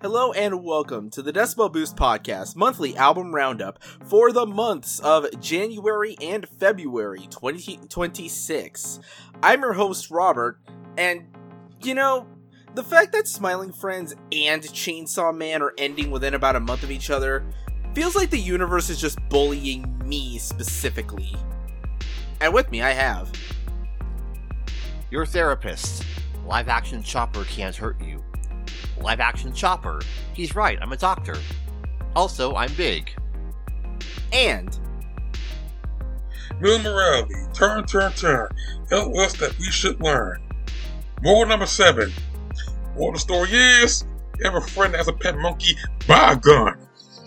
Hello and welcome to the Decibel Boost Podcast monthly album roundup for the months of January and February 2026. I'm your host, Robert, and, the fact that Smiling Friends and Chainsaw Man are ending within about a month of each other feels like the universe is just bullying me specifically. And with me, I have... Your therapist. Live action Chopper can't hurt you. Live action Chopper. He's right, I'm a doctor. Also, I'm big. And... Will Morality, turn. Help us that we should learn. Moral number 7. Moral of the story is, you have a friend that has a pet monkey, buy a gun.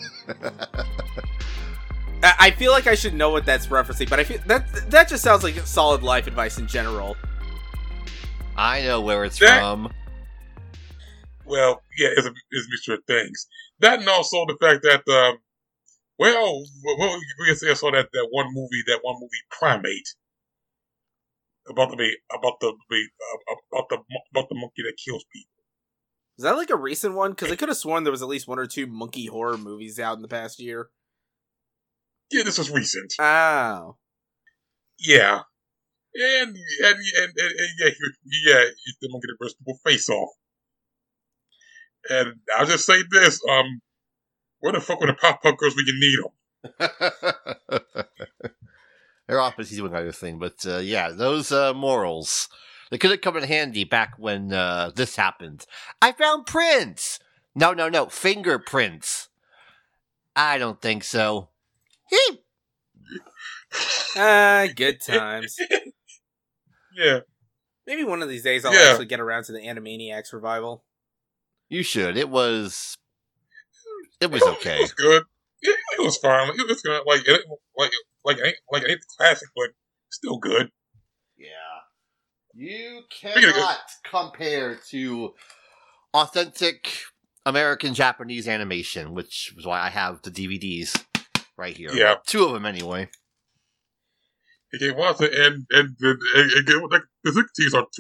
I feel like I should know what that's referencing, but I feel that just sounds like solid life advice in general. I know where it's from. Well, yeah, it's a mixture of things. That and also the fact that, we can say I saw that one movie, Primate, about the monkey that kills people. Is that like a recent one? Because I could have sworn there was at least one or two monkey horror movies out in the past year. Yeah, this was recent. Oh. Yeah. And the monkey that burst people's face off. And I'll just say this, where the fuck were the pop-up girls when you need them? They're off busy doing other thing, but those morals, they could have come in handy back when this happened. I found prints! No, fingerprints. I don't think so. Good times. Yeah. Maybe one of these days I'll actually get around to the Animaniacs revival. You should. It was okay. It was good. It was fine. It was good. Like it ain't classic, but still good. Yeah. You cannot compare to authentic American Japanese animation, which is why I have the DVDs right here. Yeah. 2 of them anyway. It was and the 60s are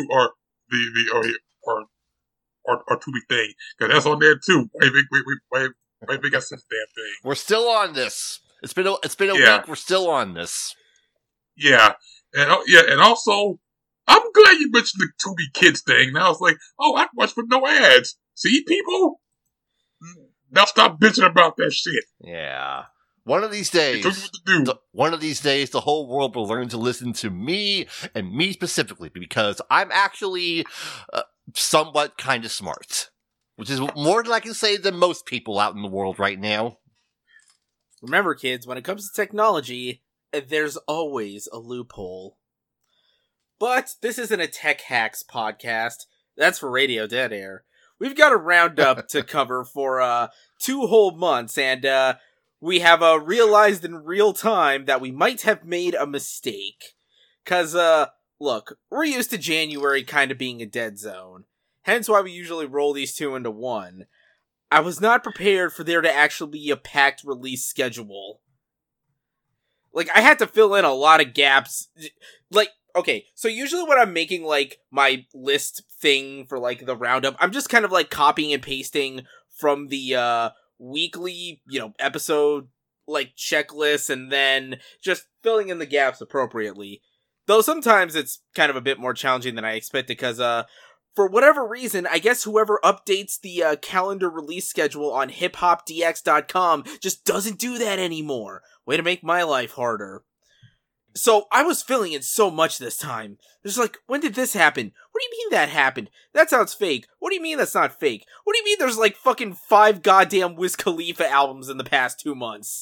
to be thing, because that's on there too. Why we got such damn thing. We're still on this. It's been a week. We're still on this. Yeah, and also, I'm glad you mentioned the Tubi Kids thing. Now it's like, I can watch with no ads. See, people, now stop bitching about that shit. Yeah. One of these days, the whole world will learn to listen to me, and me specifically, because I'm actually somewhat kind of smart, which is more than I can say than most people out in the world right now. Remember, kids, when it comes to technology, there's always a loophole. But this isn't a Tech Hacks podcast. That's for Radio Dead Air. We've got a roundup to cover for 2 whole months, and we have realized in real time that we might have made a mistake. Because, look, we're used to January kind of being a dead zone. Hence why we usually roll these 2 into 1. I was not prepared for there to actually be a packed release schedule. Like, I had to fill in a lot of gaps. Like, okay, so usually when I'm making, like, my list thing for, like, the roundup, I'm just kind of, like, copying and pasting from the, weekly, episode, like, checklist, and then just filling in the gaps appropriately. Though sometimes it's kind of a bit more challenging than I expected, because, for whatever reason, I guess whoever updates the calendar release schedule on hiphopdx.com just doesn't do that anymore. Way to make my life harder. So I was filling in so much this time. There's like, when did this happen? What do you mean that happened? That sounds fake. What do you mean that's not fake? What do you mean there's like fucking 5 goddamn Wiz Khalifa albums in the past 2 months?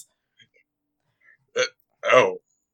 Okay.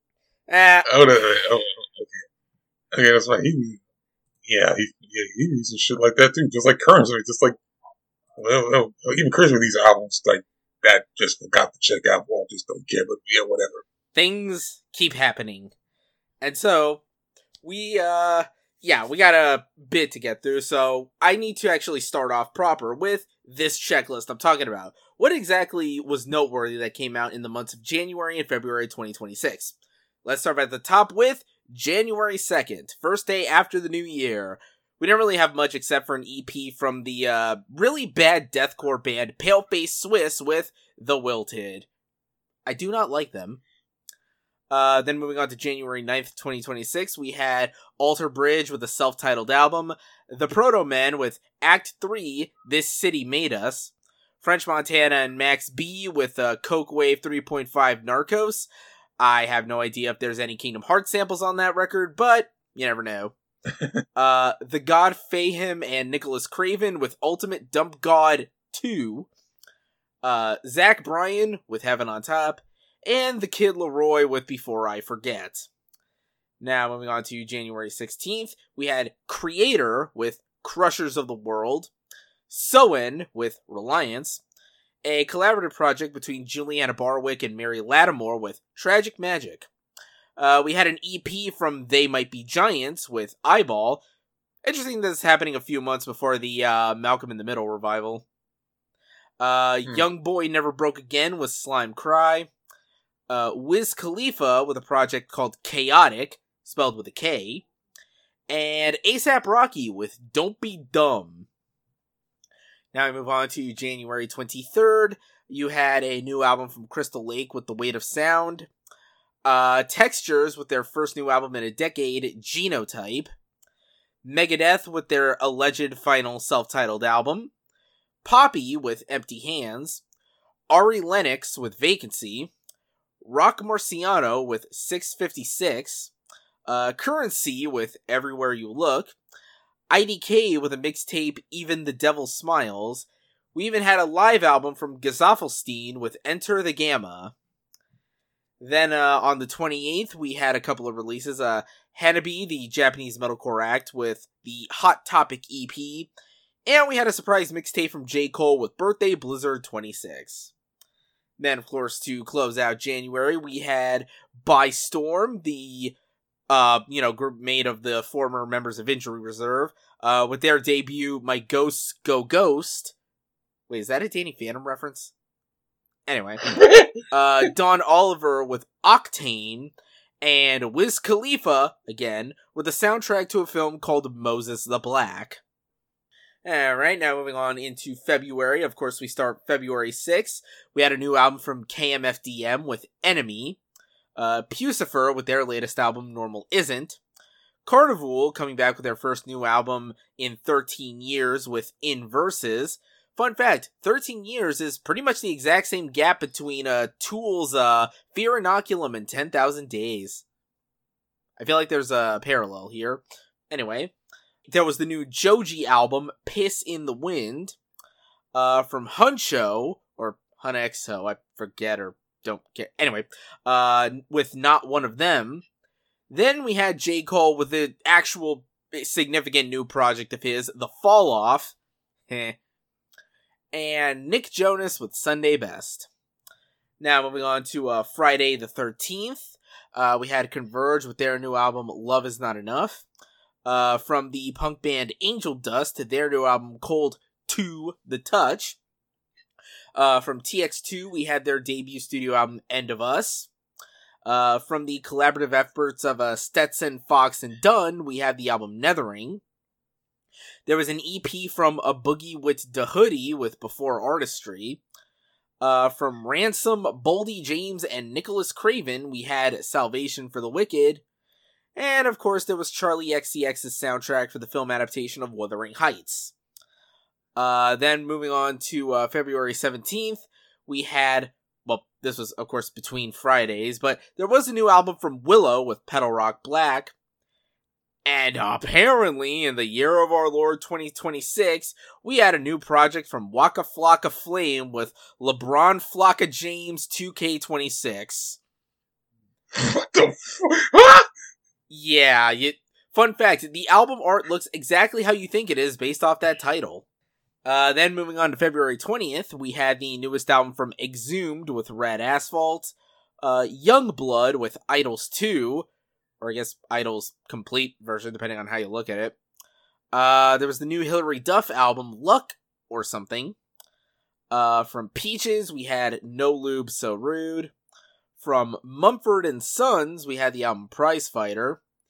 Okay, that's right. He needs some shit like that too. Just like Currency, just like, even Currency with these albums like that, just forgot to check out. Well, just don't care, but whatever. Things keep happening. And so, we got a bit to get through, so I need to actually start off proper with this checklist I'm talking about. What exactly was noteworthy that came out in the months of January and February 2026? Let's start at the top with January 2nd, first day after the new year. we didn't really have much except for an EP from the really bad deathcore band Paleface Swiss with The Wilted. I do not like them. Then moving on to January 9th, 2026, we had Alter Bridge with a self-titled album, The Proto Men with Act 3, This City Made Us, French Montana and Max B with Coke Wave 3.5 Narcos. I have no idea if there's any Kingdom Hearts samples on that record, but you never know. The God Fahim and Nicholas Craven with Ultimate Dump God 2. Zach Bryan with Heaven on Top. And The Kid Laroi with Before I Forget. Now, moving on to January 16th, we had Creator with Crushers of the World. Soen with Reliance. A collaborative project between Juliana Barwick and Mary Lattimore with Tragic Magic. We had an EP from They Might Be Giants with Eyeball. Interesting that it's happening a few months before the Malcolm in the Middle revival. Young Boy Never Broke Again with Slime Cry. Wiz Khalifa with a project called Chaotic, spelled with a K. And A$AP Rocky with Don't Be Dumb. Now we move on to January 23rd. You had a new album from Crystal Lake with The Weight of Sound. Textures with their first new album in a decade, Genotype. Megadeth with their alleged final self-titled album. Poppy with Empty Hands. Ari Lennox with Vacancy. Rock Marciano with 656. Currency with Everywhere You Look. IDK with a mixtape, Even the Devil Smiles. We even had a live album from Gesaffelstein with Enter the Gamma. Then on the 28th, we had a couple of releases. Hanabi, the Japanese metalcore act, with the Hot Topic EP. And we had a surprise mixtape from J. Cole with Birthday Blizzard 26. Then, of course, to close out January, we had By Storm, the group made of the former members of Injury Reserve, with their debut, My Ghosts Go Ghost. Wait, is that a Danny Phantom reference? Anyway. Don Oliver with Octane, and Wiz Khalifa, again, with a soundtrack to a film called Moses the Black. Alright, now moving on into February. Of course, we start February 6th. We had a new album from KMFDM with Enemy. Pucifer with their latest album, Normal Isn't. Carnival coming back with their first new album in 13 years with In Verses. Fun fact, 13 years is pretty much the exact same gap between Tool's Fear Inoculum and 10,000 Days. I feel like there's a parallel here. Anyway, there was the new Joji album, Piss in the Wind, from Huncho, or Hunexo, I forget or don't care. Anyway, with Not One of Them. Then we had J. Cole with the actual significant new project of his, The Fall Off. And Nick Jonas with Sunday Best. Now moving on to Friday the 13th. We had Converge with their new album, Love Is Not Enough. From the punk band Angel Dust to their new album, Cold to the Touch. From TX2, we had their debut studio album, End of Us. From the collaborative efforts of Stetson, Fox, and Dunn, we had the album Nethering. There was an EP from A Boogie with Da Hoodie with Before Artistry. From Ransom, Boldy James, and Nicholas Craven, we had Salvation for the Wicked. And, of course, there was Charlie XCX's soundtrack for the film adaptation of Wuthering Heights. Then, moving on to February 17th, we had, well, this was, of course, between Fridays, but there was a new album from Willow with Pedal Rock Black. And apparently, in the year of our Lord 2026, we had a new project from Waka Flocka Flame with LeBron Flocka James 2K26. What the fuck? Yeah, fun fact, the album art looks exactly how you think it is based off that title. Then moving on to February 20th, we had the newest album from Exhumed with Red Asphalt, Youngblood with Idols 2, or I guess Idols Complete version, depending on how you look at it. There was the new Hilary Duff album, Luck or something. From Peaches, we had No Lube So Rude. From Mumford & Sons, we had the album Prize Fighter.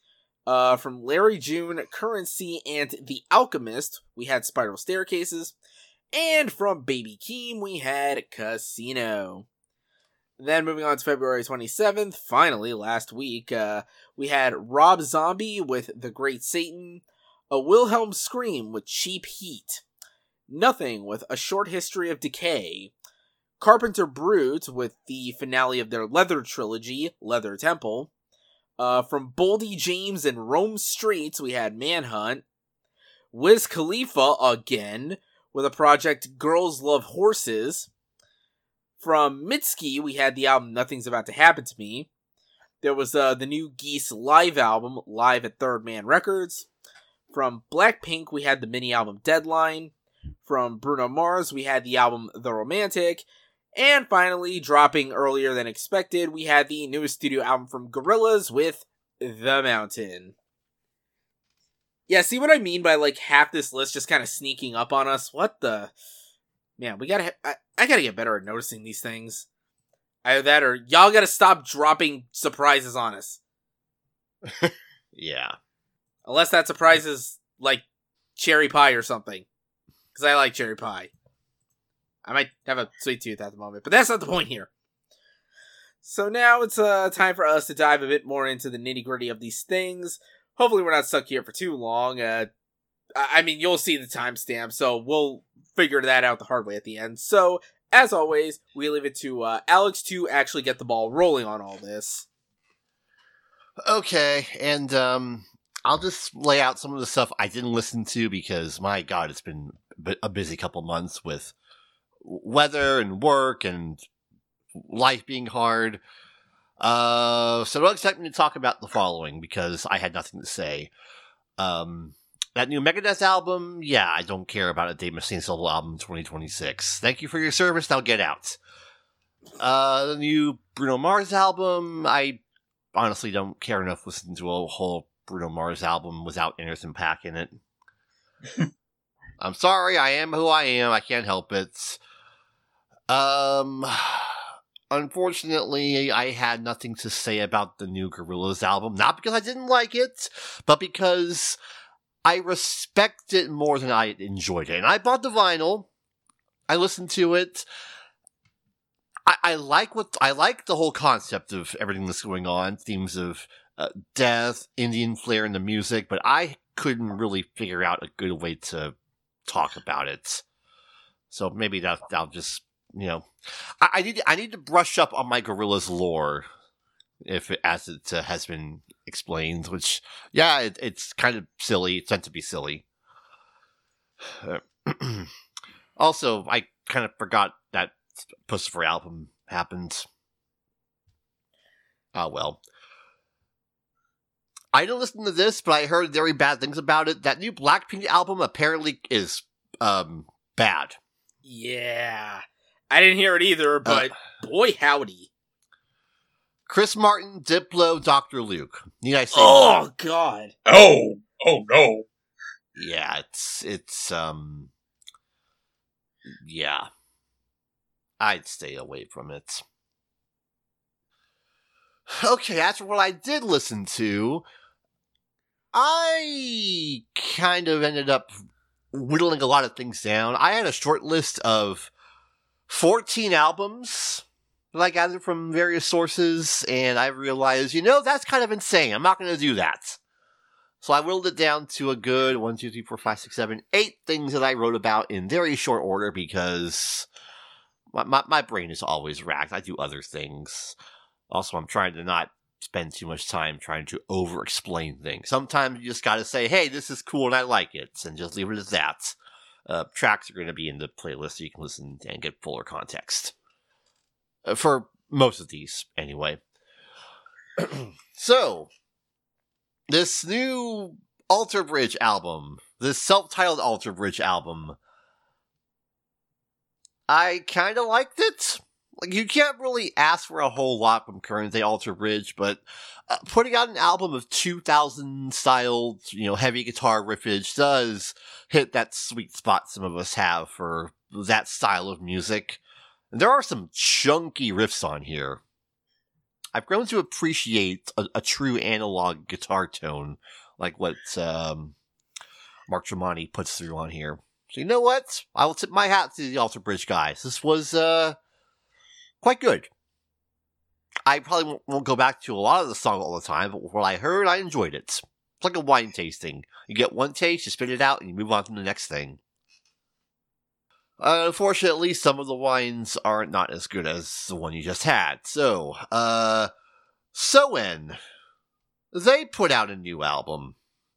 From Larry June, Currency, and The Alchemist, we had Spiral Staircases. And from Baby Keem, we had Casino. Then moving on to February 27th, finally, last week, we had Rob Zombie with The Great Satan, A Wilhelm Scream with Cheap Heat, Nothing with A Short History of Decay, Carpenter Brute with the finale of their Leather trilogy, Leather Temple. From Boldy James and Rome Streets, we had Manhunt, Wiz Khalifa again with a project Girls Love Horses. From Mitski, we had the album Nothing's About to Happen to Me. There was the new Geese live album, Live at Third Man Records. From Blackpink, we had the mini album Deadline. From Bruno Mars, we had the album The Romantic. And finally, dropping earlier than expected, we had the newest studio album from Gorillaz with The Mountain. Yeah, see what I mean by like half this list just kind of sneaking up on us? What the... Man, we gotta... I gotta get better at noticing these things. Either that or y'all gotta stop dropping surprises on us. Yeah. Unless that surprise is, like, cherry pie or something. Because I like cherry pie. I might have a sweet tooth at the moment, but that's not the point here. So now it's time for us to dive a bit more into the nitty-gritty of these things. Hopefully we're not stuck here for too long. I mean, you'll see the timestamp, so we'll figure that out the hard way at the end. So, as always, we leave it to Alex to actually get the ball rolling on all this. Okay, and I'll just lay out some of the stuff I didn't listen to because, my God, it's been a busy couple months with weather and work and life being hard. So don't expect me to talk about the following because I had nothing to say. That new Megadeth album, yeah, I don't care about a Dave Mustaine solo album 2026. Thank you for your service, now get out. The new Bruno Mars album, I honestly don't care enough to listen to a whole Bruno Mars album without Anderson .Paak in it. I'm sorry, I am who I am, I can't help it. Unfortunately, I had nothing to say about the new Gorillaz album, not because I didn't like it, but because I respect it more than I enjoyed it. And I bought the vinyl. I listened to it. I like the whole concept of everything that's going on, themes of death, Indian flair in the music, but I couldn't really figure out a good way to talk about it. So maybe I'll just, you know, I need to brush up on my Gorillaz lore, as it has been explained, which, yeah, it's kind of silly. It's meant to be silly. Also, I kind of forgot that Pussifer album happened. Oh, well. I didn't listen to this, but I heard very bad things about it. That new Blackpink album apparently is, bad. Yeah. I didn't hear it either, but boy howdy. Chris Martin, Diplo, Dr. Luke. Need I say Oh, that? God. Oh no. Yeah, it's yeah. I'd stay away from it. Okay, that's what I did listen to. I kind of ended up whittling a lot of things down. I had a short list of 14 albums that I gathered from various sources, and I realized, that's kind of insane. I'm not going to do that. So I whittled it down to a good 1, 2, 3, 4, 5, 6, 7, 8 things that I wrote about in very short order because my brain is always racked. I do other things. Also, I'm trying to not spend too much time trying to over-explain things. Sometimes you just gotta say, hey, this is cool and I like it, and just leave it at that. Tracks are going to be in the playlist so you can listen and get fuller context. For most of these, anyway. So, this new Alter Bridge album, this self-titled Alter Bridge album, I kind of liked it. Like, you can't really ask for a whole lot from current day Alter Bridge, but putting out an album of 2000 styled, heavy guitar riffage does hit that sweet spot some of us have for that style of music. And there are some chunky riffs on here. I've grown to appreciate a true analog guitar tone, like what Mark Tremonti puts through on here. So you know what? I will tip my hat to the Alter Bridge guys. This was quite good. I probably won't go back to a lot of the song all the time, but what I heard, I enjoyed it. It's like a wine tasting. You get one taste, you spit it out, and you move on to the next thing. Unfortunately, some of the wines are not as good as the one you just had. So, Soen, they put out a new album.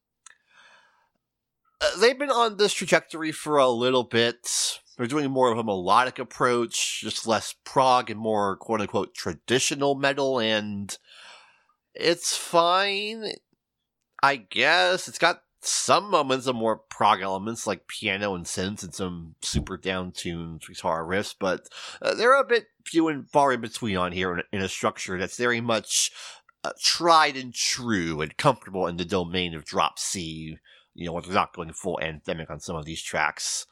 They've been on this trajectory for a little bit. They're doing more of a melodic approach, just less prog and more quote-unquote traditional metal, and it's fine, I guess. It's got some moments of more prog elements, like piano and synths and some super down-tuned guitar riffs, but they're a bit few and far in between on here in a structure that's very much tried and true and comfortable in the domain of drop C, when they're not going full anthemic on some of these tracks.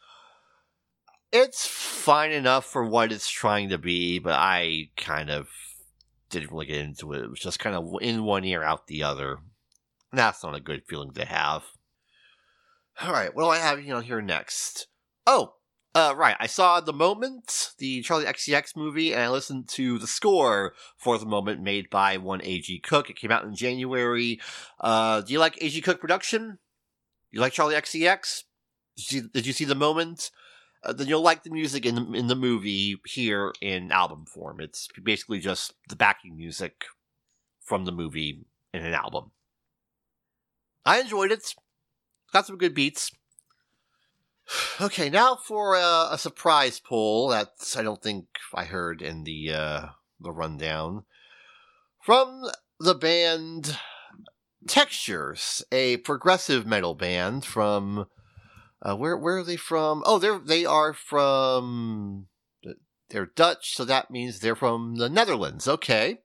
It's fine enough for what it's trying to be, but I kind of didn't really get into it. It was just kind of in one ear, out the other. And that's not a good feeling to have. Alright, what do I have here next? Right, I saw The Moment, the Charlie XCX movie, and I listened to the score for The Moment made by one A.G. Cook. It came out in January. Do you like A.G. Cook production? You like Charlie XCX? Did you see The Moment? Then you'll like the music in the movie here in album form. It's basically just the backing music from the movie in an album. I enjoyed it. Got some good beats. Okay, now for a surprise poll that I don't think I heard in the rundown. From the band Textures, a progressive metal band from... where are they from? Oh, they are from... They're Dutch, so that means they're from the Netherlands. Okay.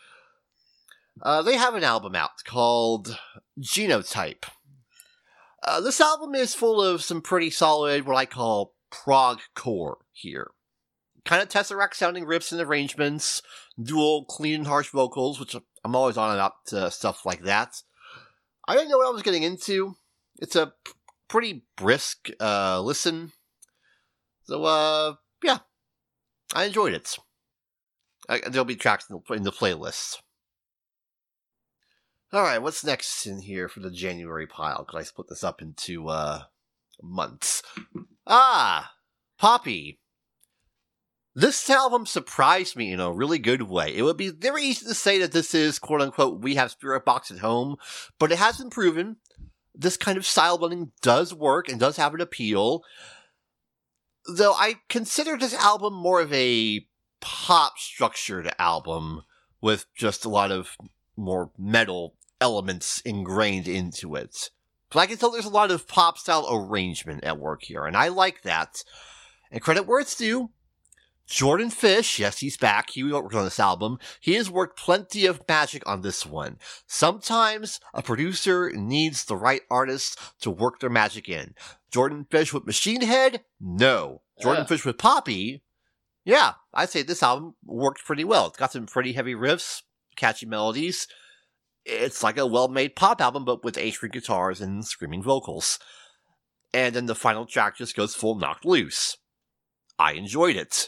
They have an album out called Genotype. This album is full of some pretty solid, what I call prog core here. Kind of Tesseract sounding riffs and arrangements, dual clean and harsh vocals, which I'm always on about stuff like that. I didn't know what I was getting into. It's a pretty brisk listen. So, yeah. I enjoyed it. There'll be tracks in the playlist. Alright, what's next in here for the January pile? Because I split this up into months. Poppy. This album surprised me in a really good way. It would be very easy to say that this is, quote-unquote, We Have Spiritbox at Home, but it has been proven this kind of style blending does work and does have an appeal. Though I consider this album more of a pop-structured album with just a lot of more metal elements ingrained into it. But I can tell there's a lot of pop-style arrangement at work here, and I like that. And credit where it's due, Jordan Fish, yes, he's back. He worked on this album. He has worked plenty of magic on this one. Sometimes a producer needs the right artist to work their magic in. Jordan Fish with Machine Head? No. Jordan Fish with Poppy? Yeah, I'd say this album worked pretty well. It's got some pretty heavy riffs, catchy melodies. It's like a well-made pop album, but with 8-string guitars and screaming vocals. And then the final track just goes full knocked loose. I enjoyed it.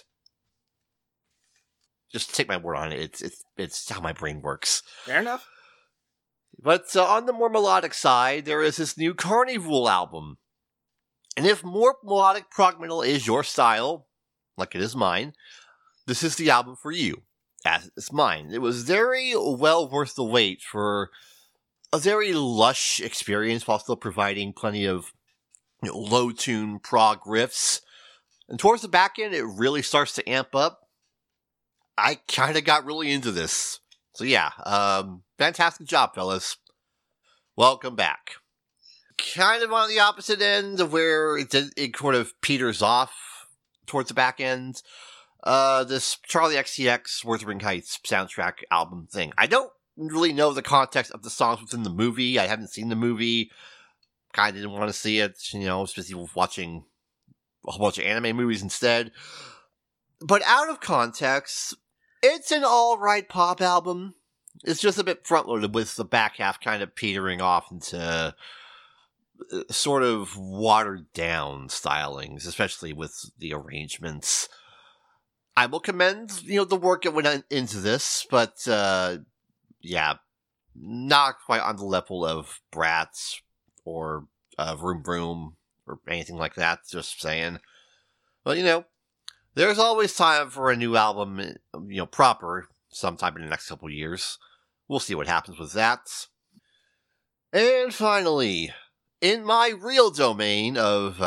Just take my word on it. It's how my brain works. Fair enough. But on the more melodic side, there is this new Carnival album. And if more melodic prog metal is your style, like it is mine, this is the album for you, as it's mine. It was very well worth the wait for a very lush experience while still providing plenty of low-tune prog riffs. And towards the back end, it really starts to amp up. I kind of got really into this. So yeah, fantastic job, fellas. Welcome back. Kind of on the opposite end of where it sort of peters off towards the back end. This Charlie XCX Wuthering Heights soundtrack album thing. I don't really know the context of the songs within the movie. I haven't seen the movie. Kind of didn't want to see it, especially watching a whole bunch of anime movies instead. But out of context, it's an alright pop album. It's just a bit front-loaded with the back half kind of petering off into sort of watered-down stylings, especially with the arrangements. I will commend, the work that went into this, but, yeah, not quite on the level of Bratz or Vroom Vroom or anything like that, just saying. But, there's always time for a new album, proper, sometime in the next couple years. We'll see what happens with that. And finally, in my real domain of,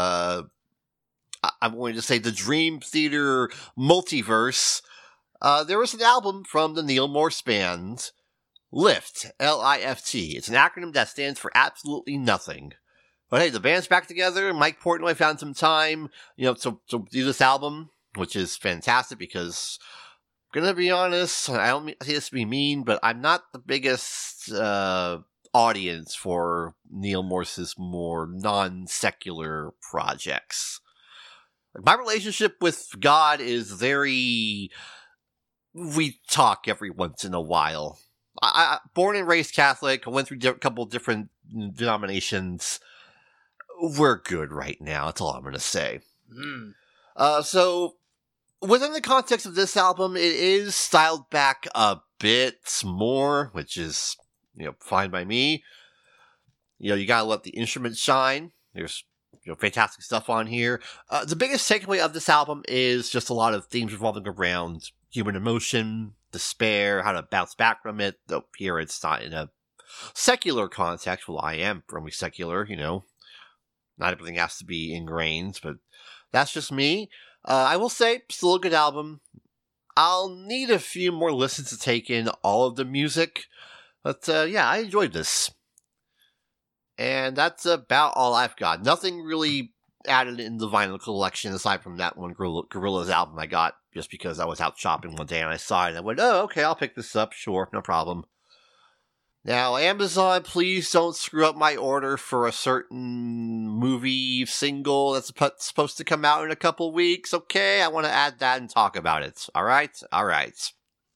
I'm going to say the Dream Theater multiverse, there was an album from the Neil Morse band, LIFT, L-I-F-T. It's an acronym that stands for absolutely nothing. But hey, the band's back together. Mike Portnoy found some time, to do this album, which is fantastic because, I'm gonna be honest, I don't say this to be mean, but I'm not the biggest audience for Neil Morse's more non-secular projects. My relationship with God is we talk every once in a while. I born and raised Catholic, I went through a couple of different denominations. We're good right now, that's all I'm gonna say. So, within the context of this album, it is styled back a bit more, which is, fine by me. You gotta let the instruments shine. There's, fantastic stuff on here. The biggest takeaway of this album is just a lot of themes revolving around human emotion, despair, how to bounce back from it, though here it's not in a secular context. Well, I am firmly secular, Not everything has to be ingrained, but that's just me. I will say, still a good album. I'll need a few more listens to take in all of the music. But, yeah, I enjoyed this. And that's about all I've got. Nothing really added in the vinyl collection, aside from that one Gorillaz album I got, just because I was out shopping one day and I saw it and I went, oh, okay, I'll pick this up. Sure, no problem. Now, Amazon, please don't screw up my order for a certain movie single that's supposed to come out in a couple weeks, okay? I want to add that and talk about it, alright? Alright.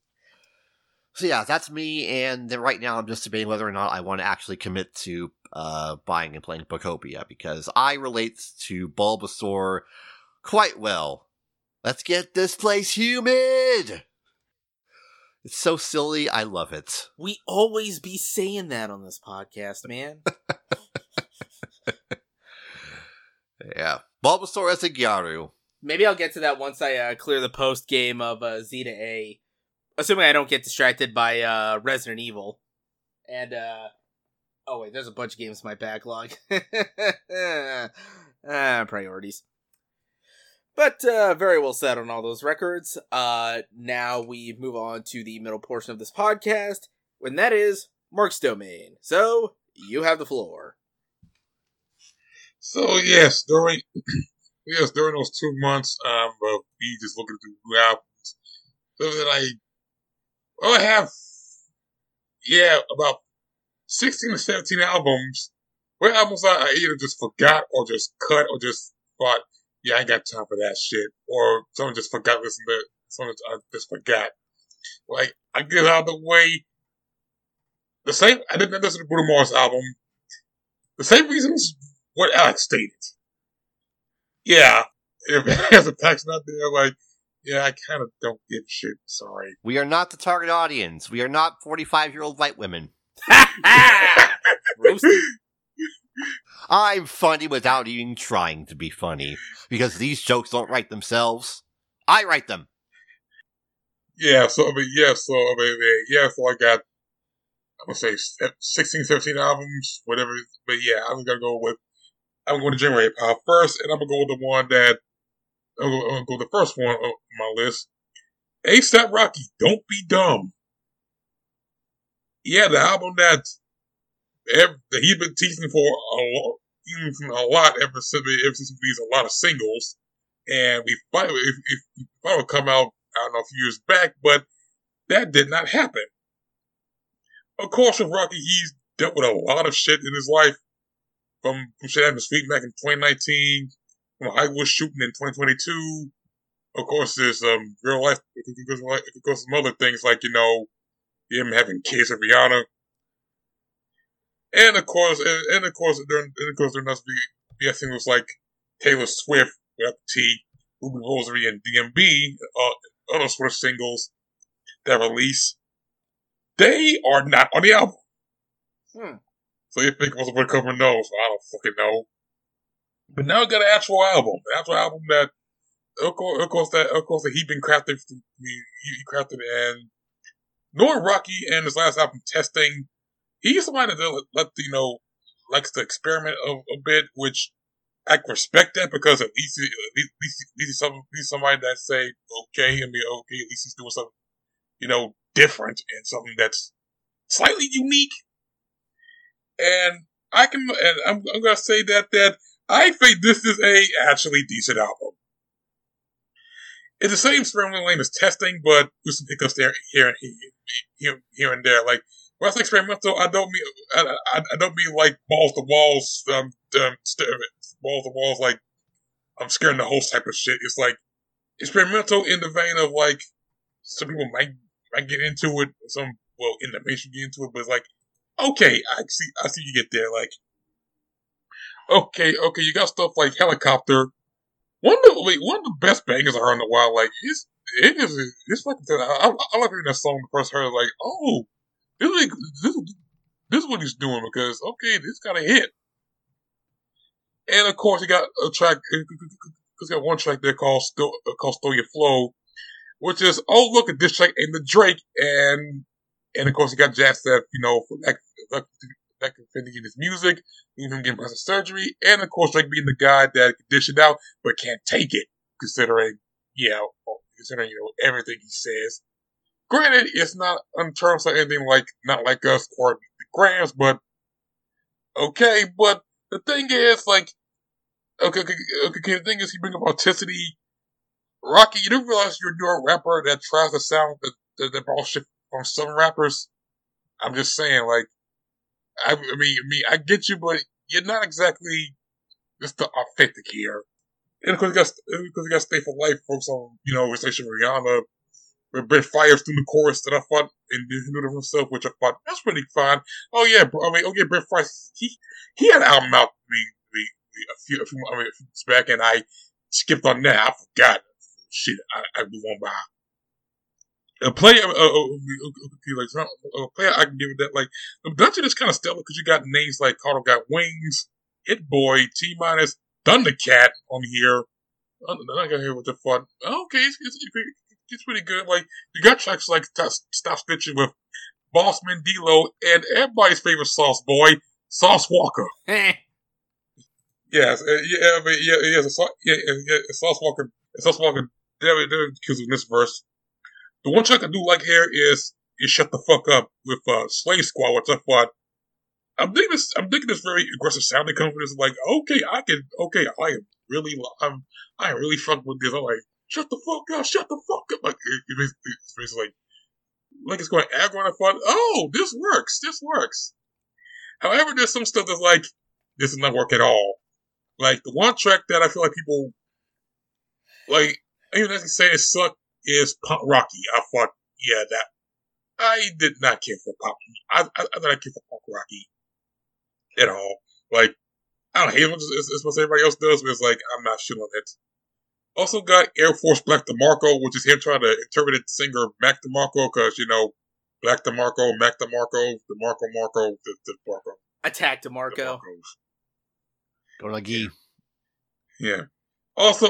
So yeah, that's me, and then right now I'm just debating whether or not I want to actually commit to buying and playing Booktopia, because I relate to Bulbasaur quite well. Let's get this place humid! It's so silly, I love it. We always be saying that on this podcast, man. Yeah. Bulbasaur as a Gyaru. Maybe I'll get to that once I clear the post game of Zeta A. Assuming I don't get distracted by Resident Evil. And, oh wait, there's a bunch of games in my backlog. Priorities. But, very well said on all those records. Now we move on to the middle portion of this podcast, and that is Mark's domain. So, you have the floor. So, yes, during those 2 months, of me just looking through new albums, so that I have, about 16 to 17 albums, where albums I either just forgot or just cut or just thought, yeah, I ain't got time for that shit. Or someone just forgot to listen to it. Someone just forgot. Like, I get out of the way. I didn't listen to Bruno Mars album. The same reasons what Alex stated. Yeah, if it has a text out there, like, yeah, I kind of don't give a shit. Sorry. We are not the target audience. We are not 45-year-old white women. Roasted. I'm funny without even trying to be funny, because these jokes don't write themselves. I write them. So I got, I'm gonna say 16, 17 albums, whatever. But yeah, I'm going to generate power first, and I'm gonna go with the one that, I'm gonna go with the first one on my list. A$AP Rocky, Don't Be Dumb. Yeah, the album that he's been teasing for a lot ever since we released a lot of singles, and we finally come out, I don't know, a few years back, but that did not happen. Of course, with Rocky, he's dealt with a lot of shit in his life, from shit happened to Street back in 2019, from Hollywood shooting in 2022. Of course, there's real life, because some other things like, him having kids with Rihanna. And of course, there must be singles like Taylor Swift with T, Ruby Rosary, and DMB, other Swift singles that release. They are not on the album. So you think most of the cover knows? I don't fucking know. But now we got an actual album. An actual album that, of course, that he's been crafted. He crafted, and knowing Rocky and his last album, Testing, he's somebody that likes to experiment a bit, which I can respect that because at least he's somebody that say, okay, at least he's doing something, different and something that's slightly unique. And I'm gonna say that I think this is a actually decent album. It's the same experimental lane as Testing, but with some hiccups there here and there. Like when I say experimental, I don't mean like balls to walls, balls to walls like I'm scaring the host type of shit. It's like experimental in the vein of like some people might get into it, in the mainstream get into it, but it's like, okay, I see you get there. Like, okay, you got stuff like Helicopter. One of the best bangers I heard in a while. Like, it's fucking. I like hearing that song the first heard. Like, oh, this is what he's doing because okay, this got a hit. And of course, he got a track. He's got one track there called "Still Your Flow," which is look at this track and the Drake and of course he got Jazz Steph, for that confiding in his music, even him getting plastic surgery, and of course Drake being the guy that can dish it out but can't take it, considering everything he says. Granted, it's not in terms of anything like Not Like Us or the Grams, but okay. But the thing is, like, the thing is, he brings up authenticity. Rocky, you don't realize you're a rapper that tries to sound that bullshit from some rappers. I'm just saying, like, I mean, I get you, but you're not exactly just the authentic here. And of course, you got Stay for Life, folks on, Relation Rihanna, with Brent Fires through the chorus that I thought, and he knew it himself, which I thought, that's pretty fine. Oh yeah, Brent Fires, he had an album out a few months back, and I skipped on that. I forgot. Shit, I move on by. A player, I can give it that. Like, the Dungeon is kind of stellar because you got names like Carter Got Wings, Hit Boy, T Minus, Thundercat on here. I'm not gonna hear what the fun. Okay, it's pretty good. Like, you got tracks like Stop Stitching with Bossman D-Lo and everybody's favorite Sauce Boy, Sauce Walker. Yes, Sauce Walker. Sauce Walker. There because in this verse. The one track I do like here is Shut the Fuck Up with Slave Squad, which I thought I'm digging this very aggressive sounding confidence. Like, I am really fucking with this. I'm like, shut the fuck up. Like, it's basically like it's going aggro, and I thought, oh, this works. However, there's some stuff that's like, this is not work at all. Like, the one track that I feel like people, like, even as you say it sucked, is Punk Rocky. I thought, yeah, that, I did not care for Punk. I did not care for Punk Rocky at all. Like, I don't hate him as much as everybody else does, but it's like, I'm not feeling it. Also got Air Force Black DeMarco, which is him trying to interpret the singer Mac DeMarco, because, Black DeMarco, Mac DeMarco, DeMarco, Attack DeMarco. Go to Gee. Yeah. Also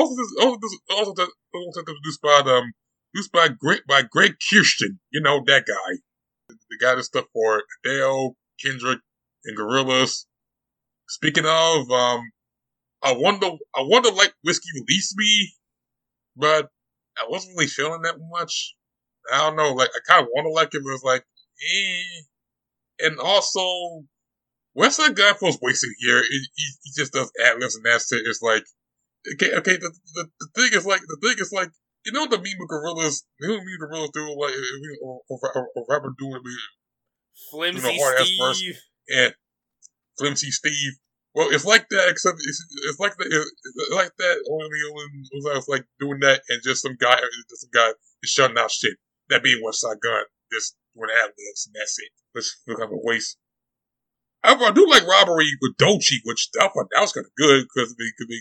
produced by Greg Kirsten. That guy. The guy that stuff for Adele, Kendrick, and Gorillaz. Speaking of, I wonder like Whiskey Release Me, but I wasn't really feeling that much. I don't know, like, I kind of want to like it, but it's like, And also, Westside Gunn feels wasted here. He just does ad-libs and that's it. It's like, okay, the thing is like, the meme of Gorillaz, do, like, a rapper doing Flimsy Steve. And Flimsy Steve. Well, it's like that, except it's like that. Only was like doing that, and just some guy is shutting out shit. That being Westside Gunn. Just doing ad-libs, and that's it. This feels kind of a waste. I do like Robbery with Dolce, which I thought that was kind of good because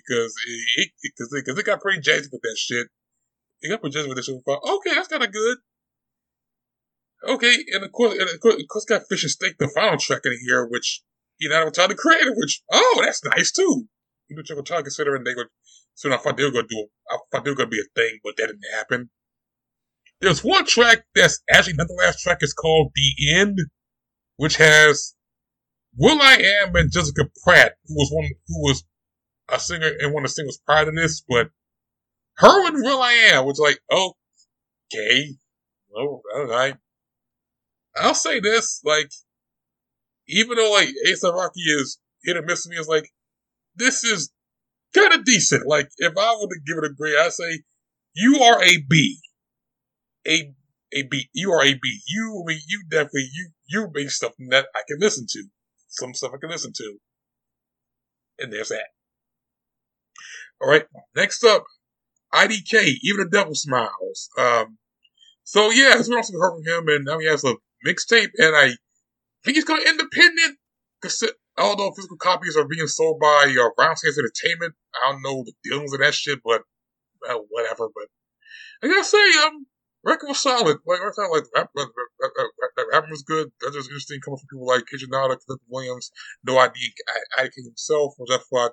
it got pretty jazzy with that shit. It got pretty jazzy with that shit. Okay, that's kind of good. Okay, and of course, got Fish and Steak, the final track in here, which United Tyler created, which that's nice too. You know, check out considering they would. So I thought they were gonna be a thing, but that didn't happen. There's one track that's actually not the last track. It's called "The End," which has will.i.am and Jessica Pratt, who was a singer and one of the singers prior to this, but her and will.i.am was like, okay, all right. I'll say this, like, even though like A$AP Rocky is hit or miss me, it's like this is kind of decent. Like, if I were to give it a grade, I'd say you are a B. A B. You are a B. You definitely you make stuff that I can listen to. Some stuff I can listen to. And there's that. Alright, next up, IDK, Even the Devil Smiles. So yeah, it's been also heard from him, and now he has a mixtape, and I think he's going independent, although physical copies are being sold by Roundtable Entertainment. I don't know the dealings of that shit, but whatever. But I gotta say, record was solid. Like I thought, rap was good. That was interesting coming from people like Kitchenada, Cliff Williams, No ID, IDK himself. Was I thought,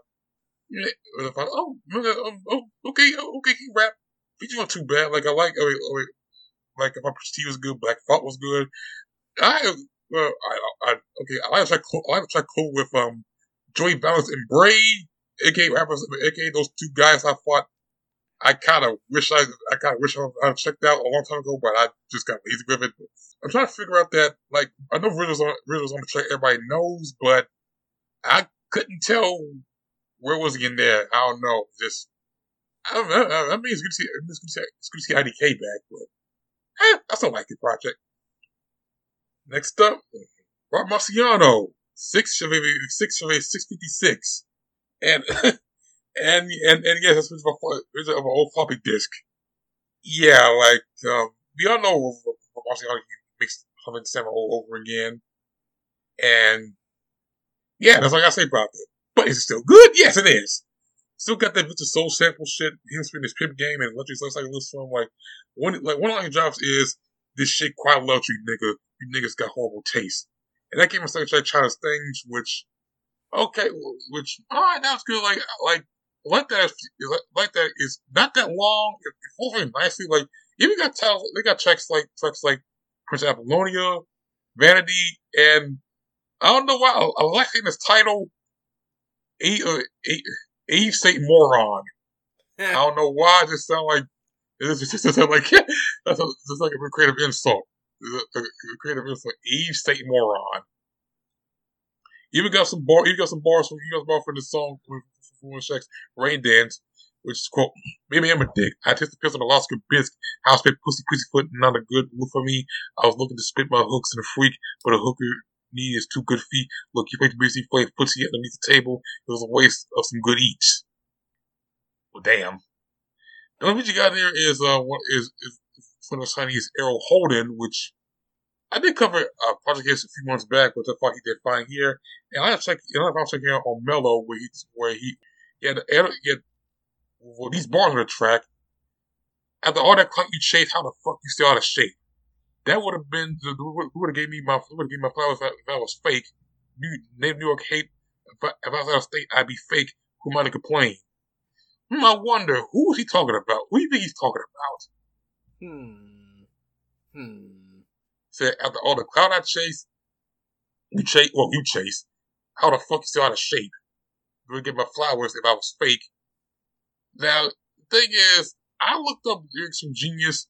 okay, he rap. Features weren't too bad. Like I like if my Prestige was good, Black Thought was good. I like to try Clue with Joey Balance and Bray, aka rappers, aka those two guys. I thought I kind of wish I checked out a long time ago, but I just got lazy with it. I'm trying to figure out that, like, I know Riddle's on the track everybody knows, but I couldn't tell where was he in there. I don't know. I don't know. I mean, it's good to see IDK back, but I still like the project. Next up, Rob Marciano, 656, and yes, that's an old floppy disk. Yeah, like we all know Rob Marciano makes something Sam all over again, and yeah, that's all I gotta say about it. But is it still good? Yes, it is. Still got that Mr. Soul sample shit. Him spinning his pimp game and electric looks like a little song. Like one of the drops is this shit quite electric, nigga. You niggas got horrible taste. And that came from such like China's things, which alright, that was good. Like that is not that long. It flows very nicely. Like even got titles, they got tracks like Prince Apollonia, Vanity, and I don't know why I like seeing this title. Eve State Moron. I don't know why. It just sound like that's like a creative insult. A creative insult. Eve State Moron. Even got some bars from the song from Shaq's Rain Dance, which is quote, maybe I'm a dick. I taste the piss on Alaska bisque. House spit pussy foot, not a good look for me. I was looking to spit my hooks in a freak, but a hooker knee is 2 good feet. Look, you played the busy played pussy underneath the table. It was a waste of some good eats. Well, damn. The only thing you got there is from the Chinese Errol Holden, which I did cover a project case a few months back, but I thought he did fine here. And I have checked here on Mellow where he had these bars on the track. After all that clout you chase, how the fuck you stay out of shape? That would have been who would have gave me my flowers if I was fake. New York hate. If I was out of state, I'd be fake. Who might have complained? I wonder who is he talking about? Who do you think he's talking about? Said after all the clout I chase, you chase. How the fuck you still out of shape? You would get my flowers if I was fake. Now the thing is, I looked up lyrics from Genius.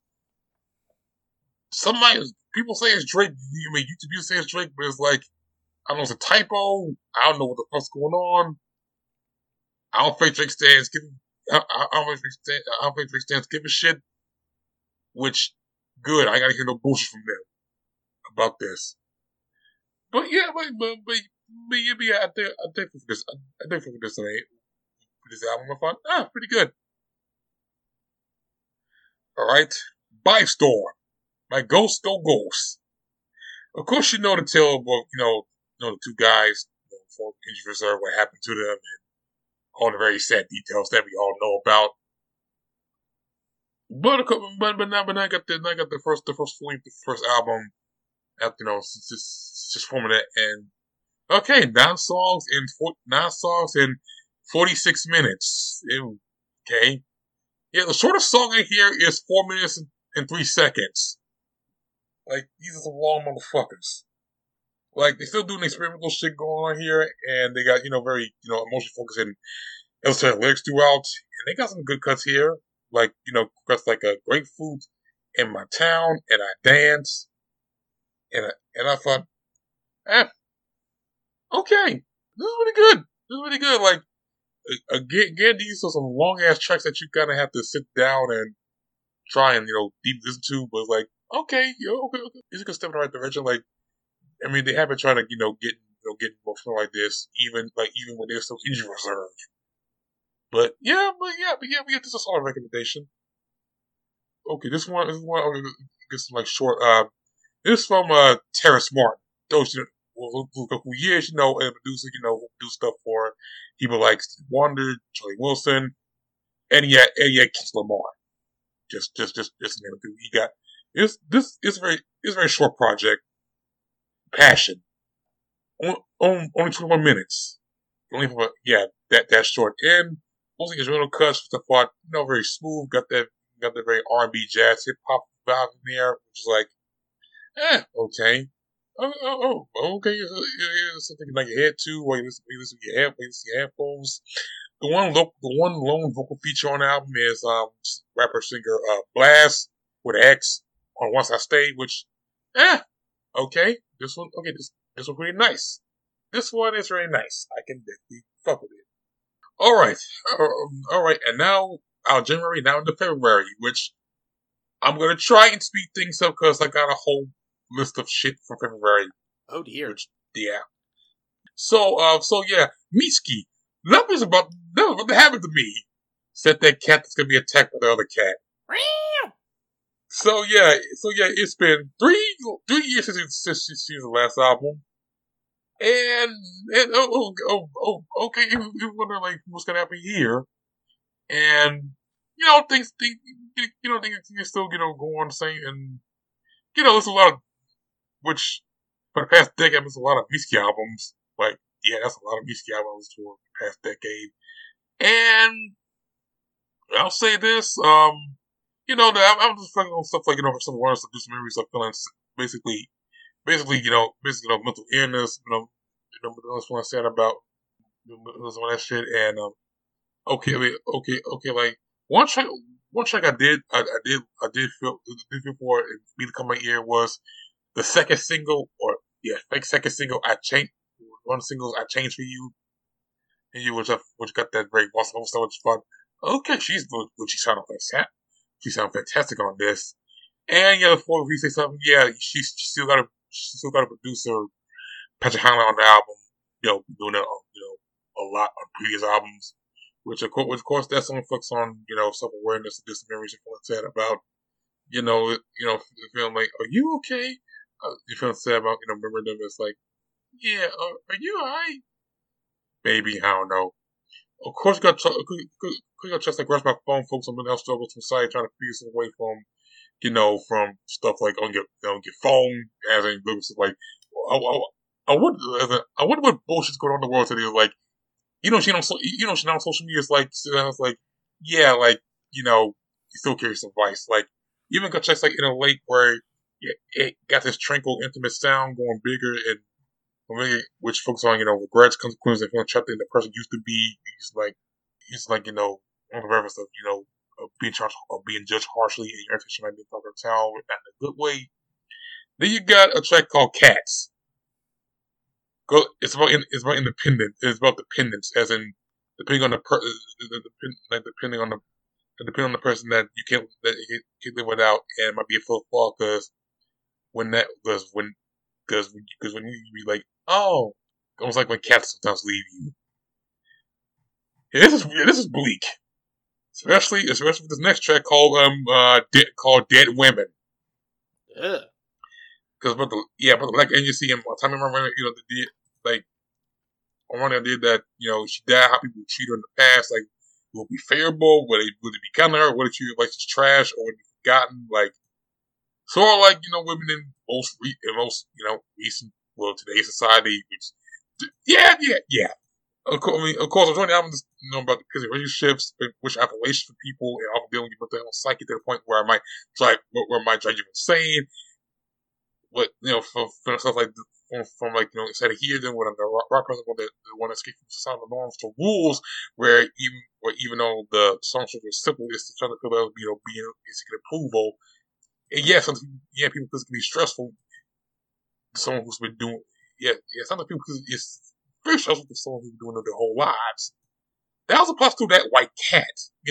People say it's Drake. YouTube users say it's Drake, but it's like, I don't know, it's a typo. I don't know what the fuck's going on. I don't think Drake stands giving. I don't think Drake stands giving shit. Which, good. I gotta hear no bullshit from them about this. But yeah, I think for this album, I thought, pretty good. All right, By Storm. My Ghost Go Ghost. Of course, you know the tale about, the two guys, for injured reserve, what happened to them, and all the very sad details that we all know about. But now I got the first album after, just forming it, and okay, 9 songs in 46 minutes. Okay. Yeah, the shortest song in here is 4 minutes and 3 seconds. Like, these are some long motherfuckers. Like, they still doing experimental shit going on here, and they got, very, emotionally focused and illustrated lyrics throughout, and they got some good cuts here. Like, cuts like a grapefruit in my town, and I dance, and I thought, okay, this is really good. This is really good. Like, again, these are some long ass tracks that you kind of have to sit down and try and deep listen to. But it's like, okay, okay, it's a good step in the right direction. Like, I mean, they have been trying to get emotional like this, even when they're still injury reserve. But yeah, this is a solid recommendation. Okay, this one, I'll get some like short. This is from Terrace Martin. Those who years, a producer, who do stuff for people like Stevie Wonder, Charlie Wilson, and yet Keith Lamar. Just name a few. He got this is a very short project. Passion. Only 21 minutes. Only for that short. And mostly instrumental cuts, which I thought very smooth. Got that very R&B jazz hip hop vibe in there, which is like, okay. Okay. It's something like your head too, while you listen to your headphones. The one lone vocal feature on the album is rapper singer Blast with an X on Once I Stayed, which okay. This one pretty nice. This one is very nice. I can definitely fuck with it. All right, and now our January now into February, which I'm gonna try and speed things up because I got a whole list of shit for February. Oh dear. So yeah, Mitsuki. Nothing's about to happen to me. Said that cat that's gonna be attacked by the other cat. So yeah, it's been 3 years since she's the last album, and okay, you wonder like what's gonna happen here, and things still go on the same, and there's a lot of which for the past decade there's a lot of Mitsuki albums, like that's a lot of Mitsuki albums for the past decade, and I'll say this, I'm just reflecting on stuff like, for some words, some memories of feeling basically, mental illness, that's what I said about, all that shit, and, okay, like, one track I did feel for it be to come my ear was the second single, I changed, one of the singles I changed for you, and you, which got that very awesome stuff, which is fun. Okay, she sounded fantastic on this. And before we say something, she still got a producer, Patrick Hanlon, on the album. Doing that, a lot on previous albums. Which of course, that song reflects on self-awareness and distant memories. You feel sad about, feeling like, are you okay? You feel sad about remembering them. It's like, are you alright? Maybe, I don't know. Of course, you got just like rush my phone, folks. Someone else struggles from side trying to figure some way from stuff like on your phone, as in like, I wonder what bullshit's going on in the world today. Like, she's not on social media. It's like, you still carry some vice. Like, even got checks like in a lake where it got this tranquil, intimate sound going bigger and which focuses on, regrets, consequences, and feeling trapped in the person used to be. He's like, on the reference of, being judged harshly and your intention might be proper town, not in a good way. Then you got a track called Cats. It's about independence. It's about dependence, as in depending on the person that you can't live without, and it might be a full flaw because when you be like, oh, almost like when cats sometimes leave you. Yeah, this is bleak, especially with this next track called Dead Women. Ugh. but the black agency and by the time I remember, like, on one that did that, she died, how people treat her in the past, like, will it be favorable? Would it be kind of her? Would it treat her like she's trash, or would it be forgotten? Like, sort of like, women in most, recent, today's society, which, yeah. Of course, I'm talking about the kids' relationships, which affiliations for people, and I'm dealing with their own psyche to the point where I might drive you insane. But, from stuff like, instead of here, then when the rock person, the one that escaped from societal norms to rules, where even though the song was simple, it's trying to feel that, being seeking approval. And people because it can be stressful. Someone who's been doing, some people because it's very stressful for someone who's been doing it their whole lives. That was applies to that white cat,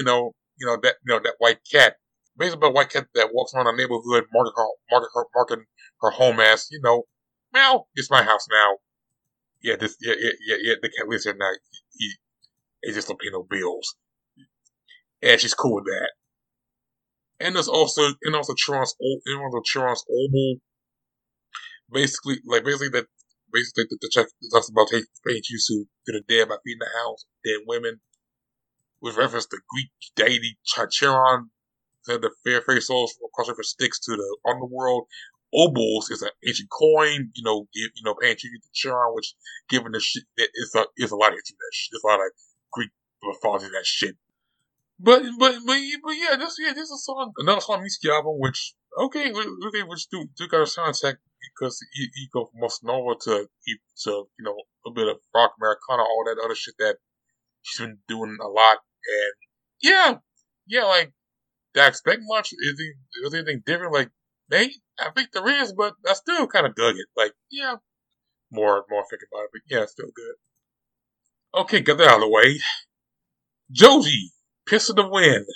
that white cat. Basically, about a white cat that walks around our neighborhood, marking her home as, well, it's my house now. Yeah, the cat lives here now. He just don't pay no bills, and she's cool with that. And there's also Chiron's Oval. Basically that the check talks about paying Jutsu to the dead by feeding the house, dead women, with reference to Greek deity Chiron, said the fair souls cross over sticks to the underworld. Obols is an ancient coin, paying tribute to Chiron, which, given the shit, it's a lot of history that shit. There's a lot of Greek mythology that shit. But yeah, this is a song, another song on Mitsuki album, which which do got a soundtrack because he go from Bossa Nova to a bit of rock Americana, all that other shit that she's been doing a lot, and like, did I expect much? Is anything different? Like, I think there is, but I still kind of dug it. Like, more thinking about it, but yeah, still good. Okay, got that out of the way. Joji, Piss of the Wind.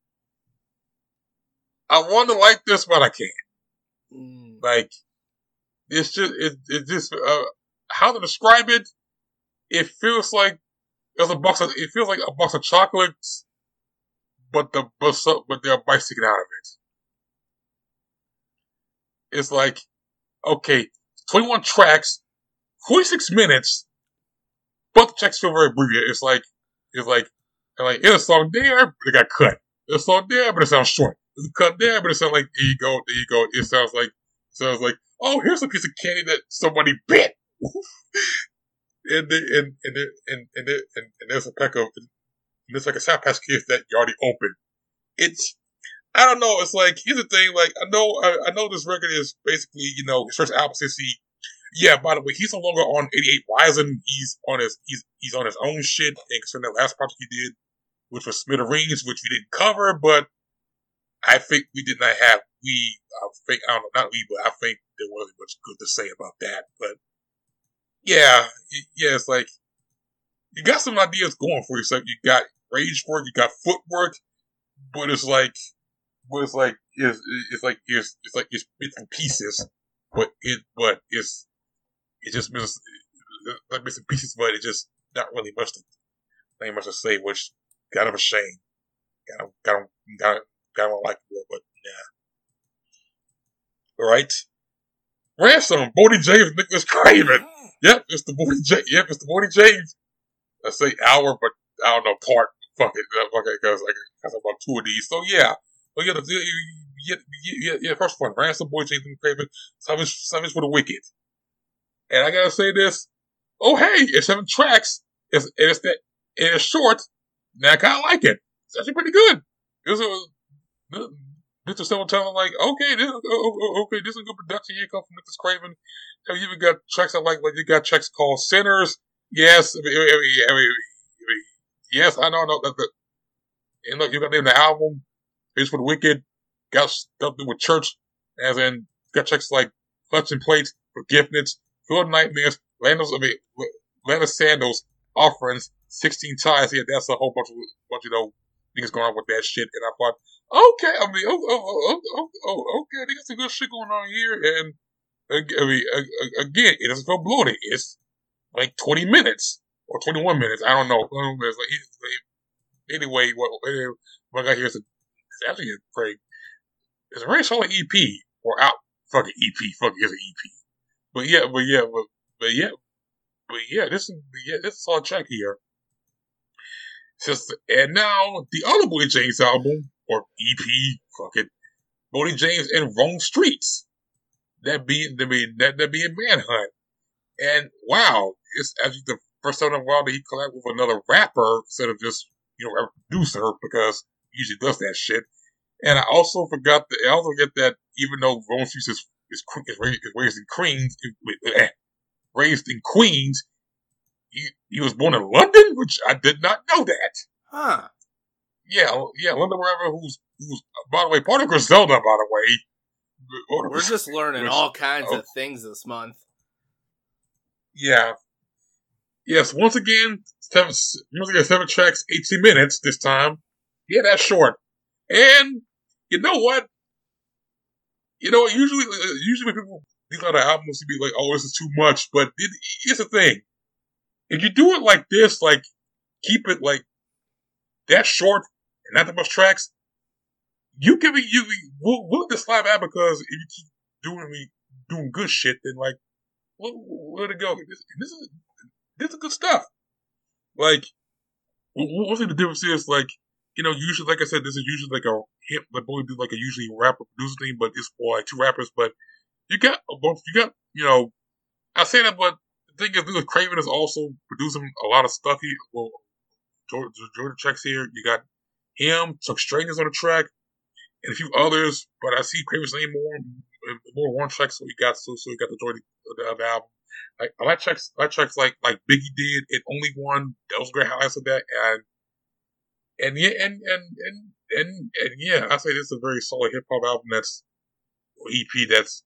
I want to like this, but I can't. Like, it's just, how to describe it? It feels like a box of chocolates, but there are bites sticking out of it. It's like, okay, 21 tracks, 46 minutes, but the tracks feel very brief. It's like, here's a song there, but it got cut. There's a song there, but it sounds short. There's a cut there, but it sounds like, there you go. It sounds like, oh, here's a piece of candy that somebody bit. and there's a pack of, there's like a South Pass Kids that you already opened. I don't know. It's like, here's the thing. Like, I know this record is basically, his first album since by the way, he's no longer on 88 Rising. He's on his own shit. And concerning that last project he did, which was Smithereens, which we didn't cover, but I think we did not have, but I think there wasn't much good to say about that. But it's like, you got some ideas going for yourself. You got rage work, you got footwork, but it's bits and pieces, but it's just like bits and pieces, but it's just not really much to say, which kind of a shame. Kind of like it, but yeah. All right. Ransom, Bodie James, Nicholas Craven. Yep, it's the Bodie James. I say hour, but I don't know part. Fuck it, because I got about two of these. So yeah. But first one, Ransom, Bodie James, Nicholas Craven, Savage for the Wicked. And I gotta say this. Oh hey, it's 7 tracks. It's short. Now I kind of like it. It's actually pretty good. Mr. Silver telling like, okay, this is a good production here. Come from Nicholas Craven. You even got tracks I like you got tracks called Sinners. Yes, yes, I know. And look, you got the name of the album. It's for the Wicked. Got stuff to do with church, as in got tracks like Clutching Plates, Forgiveness, Field Nightmares, Land of Sandals, Offerings, 16 Ties. Yeah, that's a whole bunch of niggas going on with that shit. And I thought, okay, okay, they got some good shit going on here. And again, it doesn't feel bloated. It's like 20 minutes or 21 minutes. I don't know. Anyway, what I got here is actually it's a very solid EP fucking EP. Fuck it's an EP. But this is all track here. And now the other Boldy James album or EP, fuck it, Boldy James and Wrong Streets. That being Manhunt. And wow, it's actually the first time in a while that he collabed with another rapper instead of just a producer, because he usually does that shit. And I also forgot that even though Wrong Streets is raised in Queens, he was born in London, which I did not know that. Huh. Yeah, London rapper who's by the way part of Griselda, by the way. We're just learning all kinds of things this month. Yeah. Yes, once again, 7 tracks, 18 minutes this time. Yeah, that's short. And you know what? Usually when people these other albums to be like, oh, this is too much, but here's the thing. If you do it like this, like keep it like that short and not that much tracks, we'll dislike that, because if you keep doing good shit, then like where'd it go? This is good stuff. Like, one thing the difference is, like, usually, like I said, this is usually like a hip, like Boldy do like a usually rapper producer thing, but it's for like two rappers. But you got I say that, but the thing is, Lewis Craven is also producing a lot of stuff. Jordan tracks here. You got him, Chuck Stranger's on the track, and a few others. But I see Craven's name more one track, so he got the Jordan the album. I like tracks like Biggie did. It Only One. That was great highlights of that, and yeah, I say this is a very solid hip hop album. That's EP. That's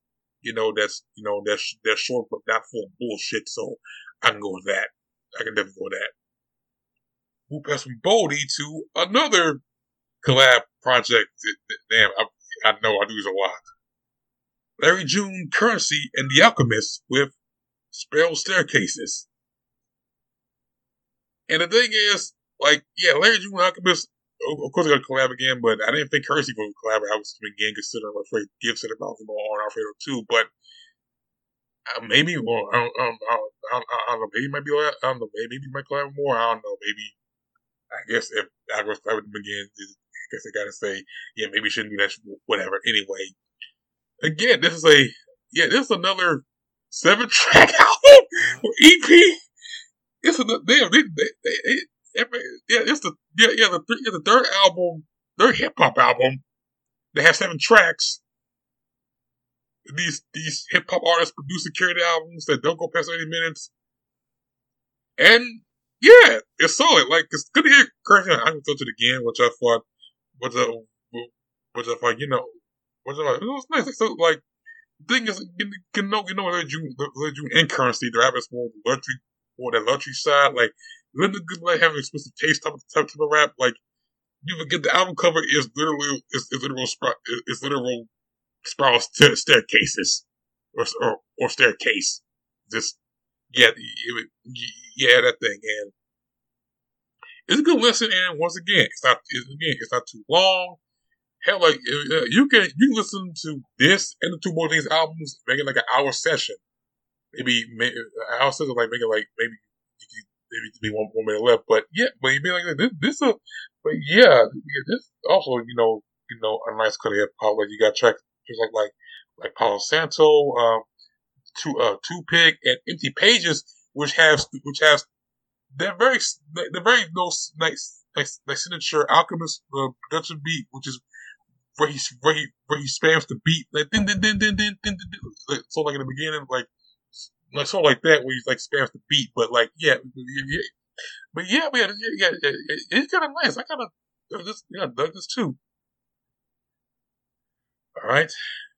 short but not full of bullshit. So I can go with that. I can definitely go with that. We'll pass from Boldy to another collab project. Damn, I know I do this a lot. Larry June, Currency, and The Alchemist with Spiral Staircases. And the thing is, like, yeah, Larry June and Alchemist, of course, they're going to collab again, but I didn't think Currency would collab with Alchemist again, considering what Frank Gibbs said about him on Alfredo 2. But maybe, well, I don't know, maybe it might be, I don't know, maybe he might collab more. I don't know, maybe, I guess if Alchemist collab with him again, I guess I got to say, yeah, maybe it shouldn't be that, whatever. Anyway, again, this is another 7-track album or EP. It's another it's the third album, third hip hop album that has 7 tracks. These hip hop artists produce and carry the albums that don't go past 80 minutes, and yeah, it's solid. Like, it's good to hear Currency on Alchemist it again, which I thought it was nice. So, like, the thing is, Larry June and Currency, they're having more that luxury side. Like, really good, like, having expensive taste type of rap. Like, you forget the album cover is literal spiral staircases or staircase. Just that thing, and it's a good listen. And once again, it's not too long. Hell, like, you can listen to this and the two more things albums, make it like an hour session. Maybe an hour session, like make it like maybe be 1 minute left. But yeah, but you be like this also a nice kind of hip hop. Like, you got tracks just like Palo Santo, Toothpick, and Empty Pages, which has they're very nice signature Alchemist production beat, which is where he spams the beat like din din din din din din, din, so like in the beginning, like sort of like that, where he like spams the beat, but like it's kind of nice. I kind of dug this too. All right,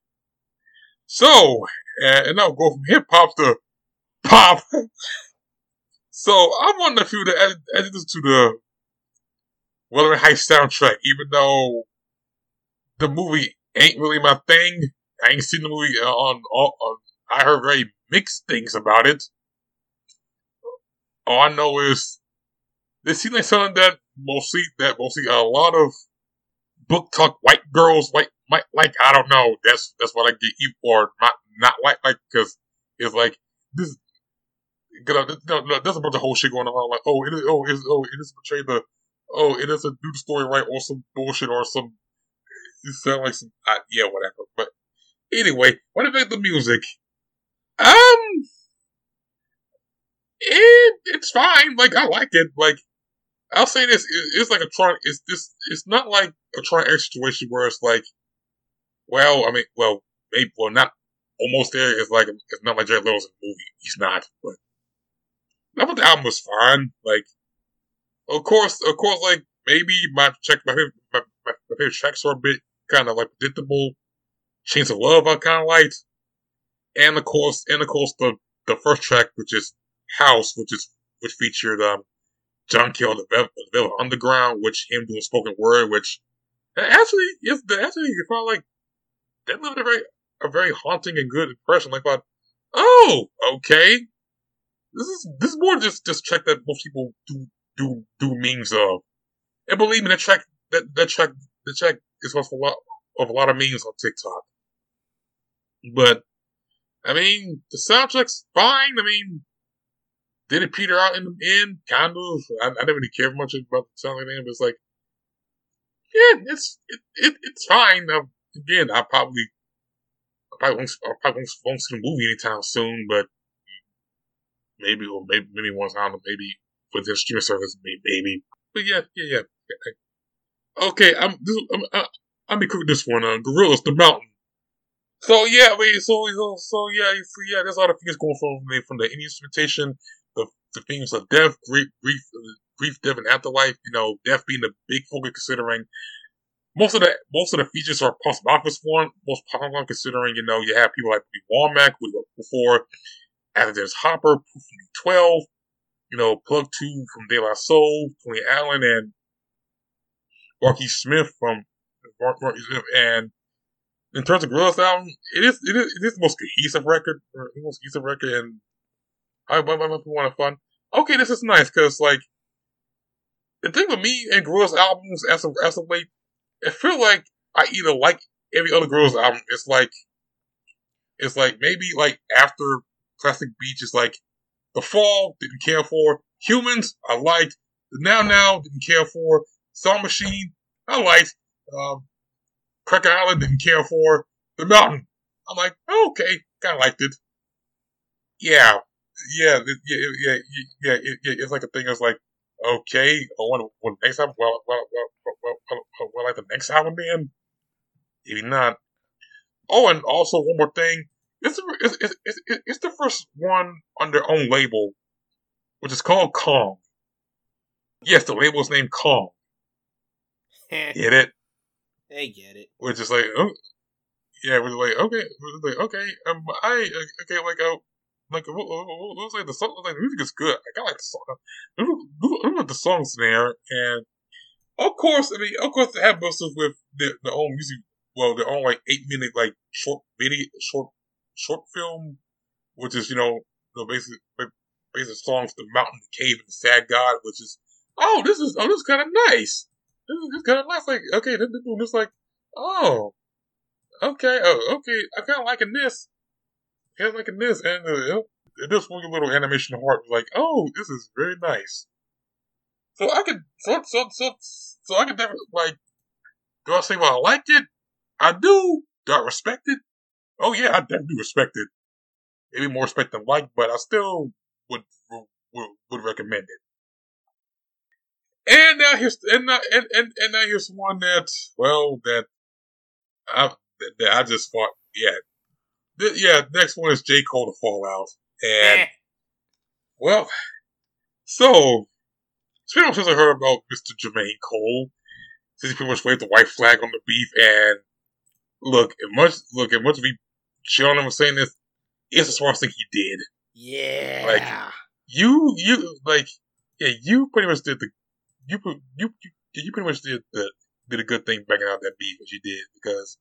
so and now go from hip hop to pop. So I'm one of the few that added this to the Wuthering Heights soundtrack, even though the movie ain't really my thing. I ain't seen the movie I heard very mixed things about it. All I know is it seems like something that mostly a lot of book talk white I don't know. That's what I get you for not like because it's like this. There's a bunch of whole shit going on. Like, it is portrayed it doesn't do the story right or some bullshit or some. It sound like some yeah, whatever. But anyway, what about the music? It's fine. Like, I like it. Like, I'll say this: it's like a Tron. It's not like a Tron X situation where it's like, maybe, not almost there. It's like it's not like Jared Leto's in the movie. He's not, but I thought the album was fine. Like, of course, like maybe my favorite tracks are a bit kind of like predictable. Chains of Love, I kind of liked, and of course, the first track, which is House, which featured John Cale, the Velvet Underground, which him doing spoken word, which actually you felt like that left a very haunting and good impression. Like, thought, oh, okay, this is more just track that most people do memes of, and believe me, the track is also a lot of memes on TikTok. But I mean, the soundtrack's fine. I mean, did it peter out in the end? Kind of. I didn't really care much about the sound of the end, but it's like, yeah, it's fine. Again, I probably won't see the movie anytime soon, but maybe once, I don't know, maybe for the streaming service, maybe. But yeah. Okay, I'm be quick with this one. Gorillaz, The Mountain. So yeah, that's all the things going from the Indian instrumentation, the themes of death, grief, death, and afterlife. You know, death being the big focus, considering most of the features are post-office one. Most popular, considering you have people like Womack, who were before. After there's Hopper, Proof from 12, Plug 2 from De La Soul, Tony Allen, and Marky Smith and in terms of Gorillaz album, it is the most cohesive record, and I might be one fun. Okay, this is nice because like the thing with me and Gorillaz albums as of late, I feel like I either like every other Gorillaz album. It's like maybe like after Classic Beach is like The Fall, didn't care for. Humans, I liked. The Now didn't care for. Song Machine, I liked. Cracker Island, didn't care for. The Mountain, I'm like, okay, kind of liked it. Yeah. It's like a thing. It's like, okay, I want next album. Well, like the next album, then maybe not. Oh, and also one more thing. It's the first one on their own label, which is called Kong. Yes, the label is named Kong. Get it? They get it. Which is like, oh, yeah, we're like, okay, looks like the song, like the music is good. I like the song. Look at the songs there, and of course, they have busters with their own music. Well, their own like 8-minute like short film, which is basic songs, The Mountain, The Cave, and The Sad God, which is this is kind of nice. This is kind of nice. Like, okay, they're doing this like, okay, I kind of liking this. And this one little animation heart was like, this is very nice. So I could definitely like, do I say, well, I liked it? I do. Do I respect it? Oh yeah, I definitely respect it. Maybe more respect than like, but I still would recommend it. And now here's one that I just thought, next one is J. Cole, The Fallout. And, so, it's been since I heard about Mr. Jermaine Cole, since he pretty much waved the white flag on the beef, and look, as much as we shit on him for saying this, it's the smartest thing he did. Yeah. Like, you pretty much did you pretty much did a good thing backing out that beef, as you did, because,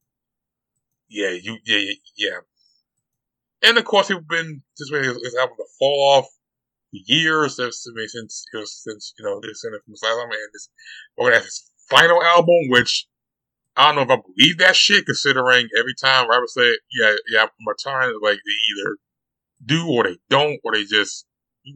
and of course, he's been just waiting his album to fall off for years since they're sending it from Asylum, and this we're gonna have his final album, which I don't know if I believe that shit, considering every time rappers say, yeah, I'm retiring, like, they either do or they don't, or they just, I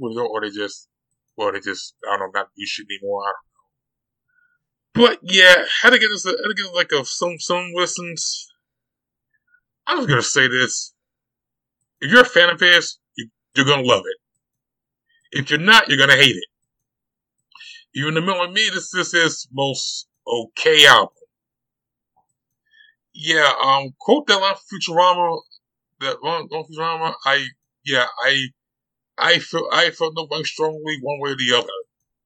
don't know, not do shit anymore. I don't know. But yeah, how to get this, like some listens. I'm just gonna say this. If you're a fan of his, you're gonna love it. If you're not, you're gonna hate it. Even the middle of me, this is his most okay album. Yeah, quote that line from Futurama. Futurama. I felt nobody strongly one way or the other.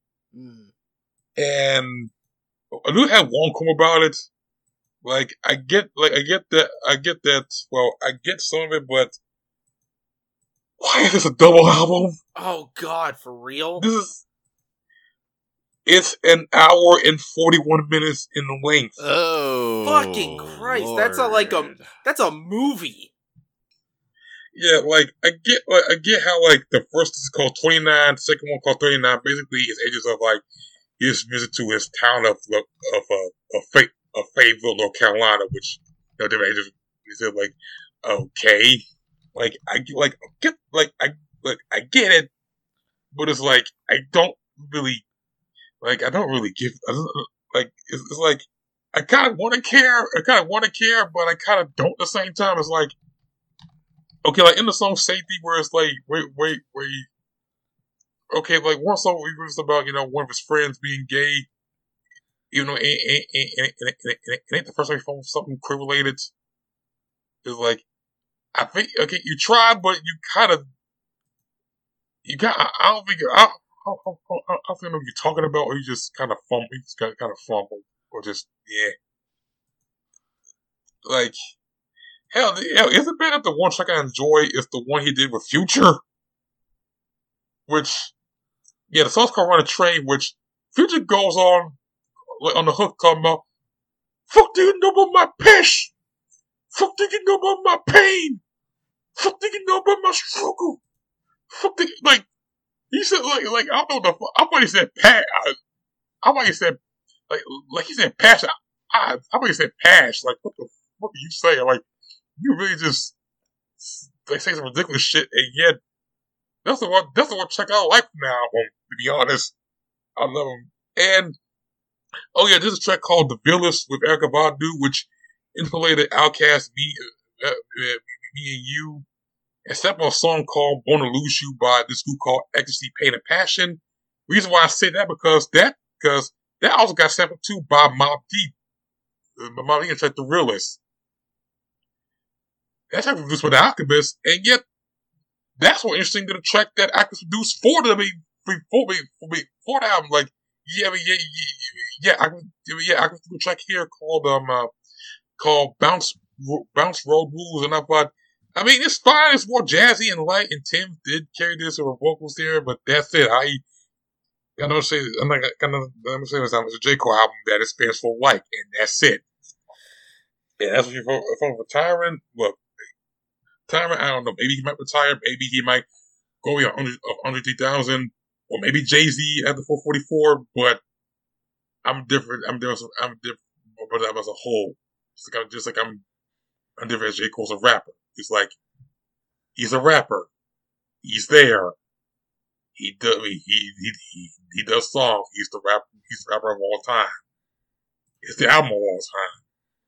And I do have one comment about it. Like, I get that. Well, I get some of it, but why is this a double album? Oh God, for real? It's an hour and 41 minutes in length. Oh, fucking Christ! Lord. That's a movie. Yeah, like I get how like the first is called 29, the second one called 39. Basically, it's ages of like his visit to his town of Fayetteville, North Carolina, which different ages. He said like, okay, like I get it, but it's like I don't really give. It's like I kind of want to care, but I kind of don't at the same time. It's like, okay, like in the song "Safety," where it's like, okay, like one song we was about, one of his friends being gay, even though it ain't the first time he found something queer-related. It's like, I think, okay, you tried, but I don't think, I don't know what you're talking about, or you just kind of fumble, or just, yeah. Like, hell, is it bad that the one track I enjoy is the one he did with Future? Which, yeah, the song's called Run a Train, which Future goes on, like, on the hook talking about, fuck do you know about my passion? Fuck do you know about my pain? Fuck do you know about my struggle? Fuck do you, like, he said, like, I don't know I thought he said I thought he said, like he said passion. I thought he said pash. Like, what the fuck are you saying? Like, you really just, they say some ridiculous shit, and yet, that's the one track I like from the album, to be honest. I love him. And, oh yeah, there's a track called The Villas with Erykah Badu, which interpolated Outkast, me and you, and sampled a song called Born to Lose You by this group called Ecstasy, Pain, and Passion. Reason why I say that, because that also got sampled too by Mobb Deep. Mobb Deep track The Realist. That track was produced by The Alchemist, and yet, that's what interesting to the track that Alchemist produced for the album. Like, Alchemist did a track here called Bounce Road Rules, and I thought, I mean, it's fine, it's more jazzy and light, and Tim did carry this with vocals there, but that's it. I'm gonna say it's a J. Cole album that it spans for like, and that's it. Yeah, that's what you're from retiring. Look, retirement, I don't know. Maybe he might retire. Maybe he might go 100,000, or maybe Jay-Z at the 444. But I'm different. I'm different. But as a whole, I'm different as J. Cole's a rapper. It's like he's a rapper. He's there. He does songs. He's the rapper of all time. It's the album of all time.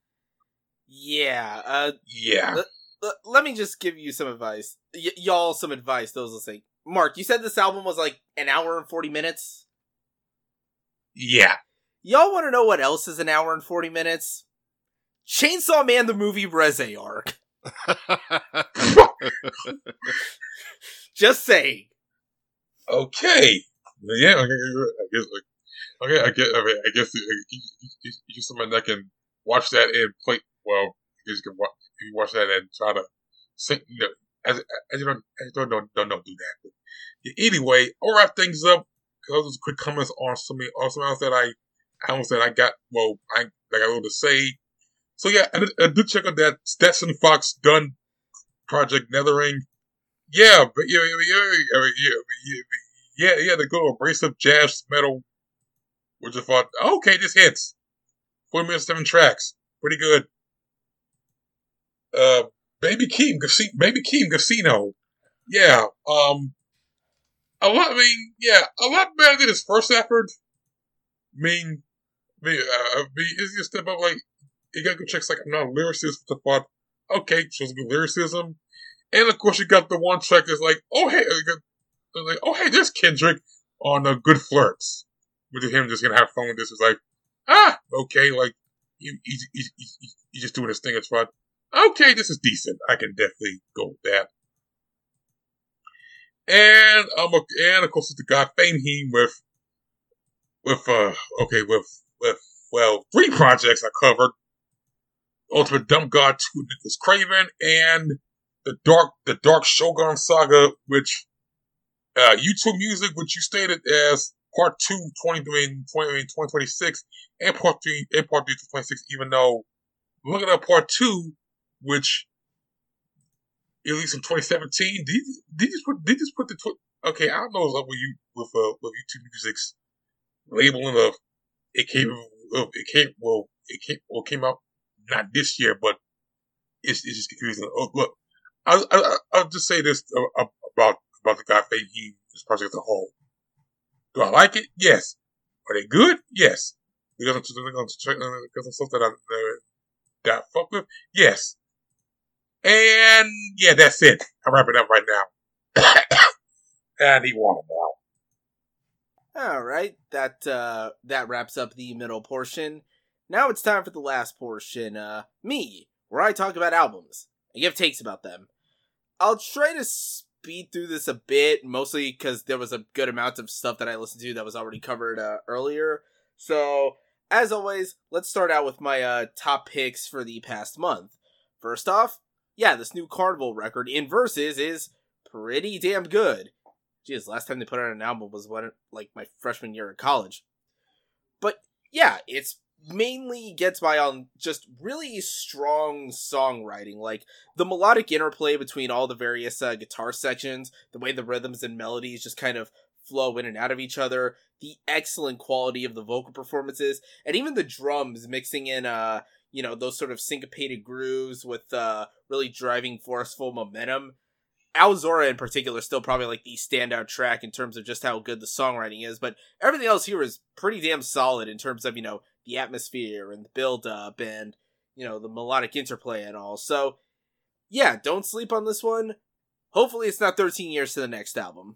Yeah. Yeah. Let me just give you some advice. Y'all some advice, those listening. Mark, you said this album was like an hour and 40 minutes? Yeah. Y'all want to know what else is an hour and 40 minutes? Chainsaw Man the movie Reze arc. Just saying. Okay. Yeah, I guess you're someone that can watch that and play. Well, if you watch that and try to sing, as you don't do that. But anyway, I'll wrap things up. Those quick comments on something else that I got. Well, I got a little to say. So yeah, I did check out that Stetson Fox done Project Nethering. Yeah, but the good abrasive jazz metal, which I thought, okay, this hits. 4 minutes, 7 tracks. Pretty good. Baby Keem Casino. Yeah. A lot better than his first effort. It's just about like, you got good checks like, I'm not a lyricist, what the fuck? Okay, shows good lyricism. And of course, you got the one track that's like, oh hey, there's Kendrick on Good Flirts. With him just gonna have fun with this. It's like, okay, like, he's just doing his thing, it's fun. Okay, this is decent. I can definitely go with that. And of course, it's the guy Fahim with 3 projects I covered. Ultimate Dumb God 2 with Nicholas Craven, and the Dark Shogun Saga, which YouTube Music, which you stated as Part 2 2026, and Part 3 2026, even though looking at Part 2, which released in 2017, they just put the okay, I don't know what's up with YouTube Music's labeling of it came out not this year, but it's just confusing. Oh, look, I'll just say this about the guy Fahim, this project as a whole. Do I like it? Yes. Are they good? Yes. Because of stuff that I fuck with? Yes. And yeah, that's it. I'm wrapping up right now. And he won it now. All right, that wraps up the middle portion. Now it's time for the last portion, where I talk about albums and give takes about them. I'll try to speed through this a bit, mostly because there was a good amount of stuff that I listened to that was already covered earlier. So, as always, let's start out with my top picks for the past month. First off, yeah, this new Carnival record, In Verses, is pretty damn good. Geez, last time they put out an album was my freshman year in college. But yeah, it's mainly gets by on just really strong songwriting, like the melodic interplay between all the various guitar sections, the way the rhythms and melodies just kind of flow in and out of each other, the excellent quality of the vocal performances, and even the drums mixing in those sort of syncopated grooves with really driving forceful momentum. Al Zora in particular is still probably like the standout track in terms of just how good the songwriting is, but everything else here is pretty damn solid in terms of, the atmosphere and the build-up and, the melodic interplay and all. So, yeah, don't sleep on this one. Hopefully it's not 13 years to the next album.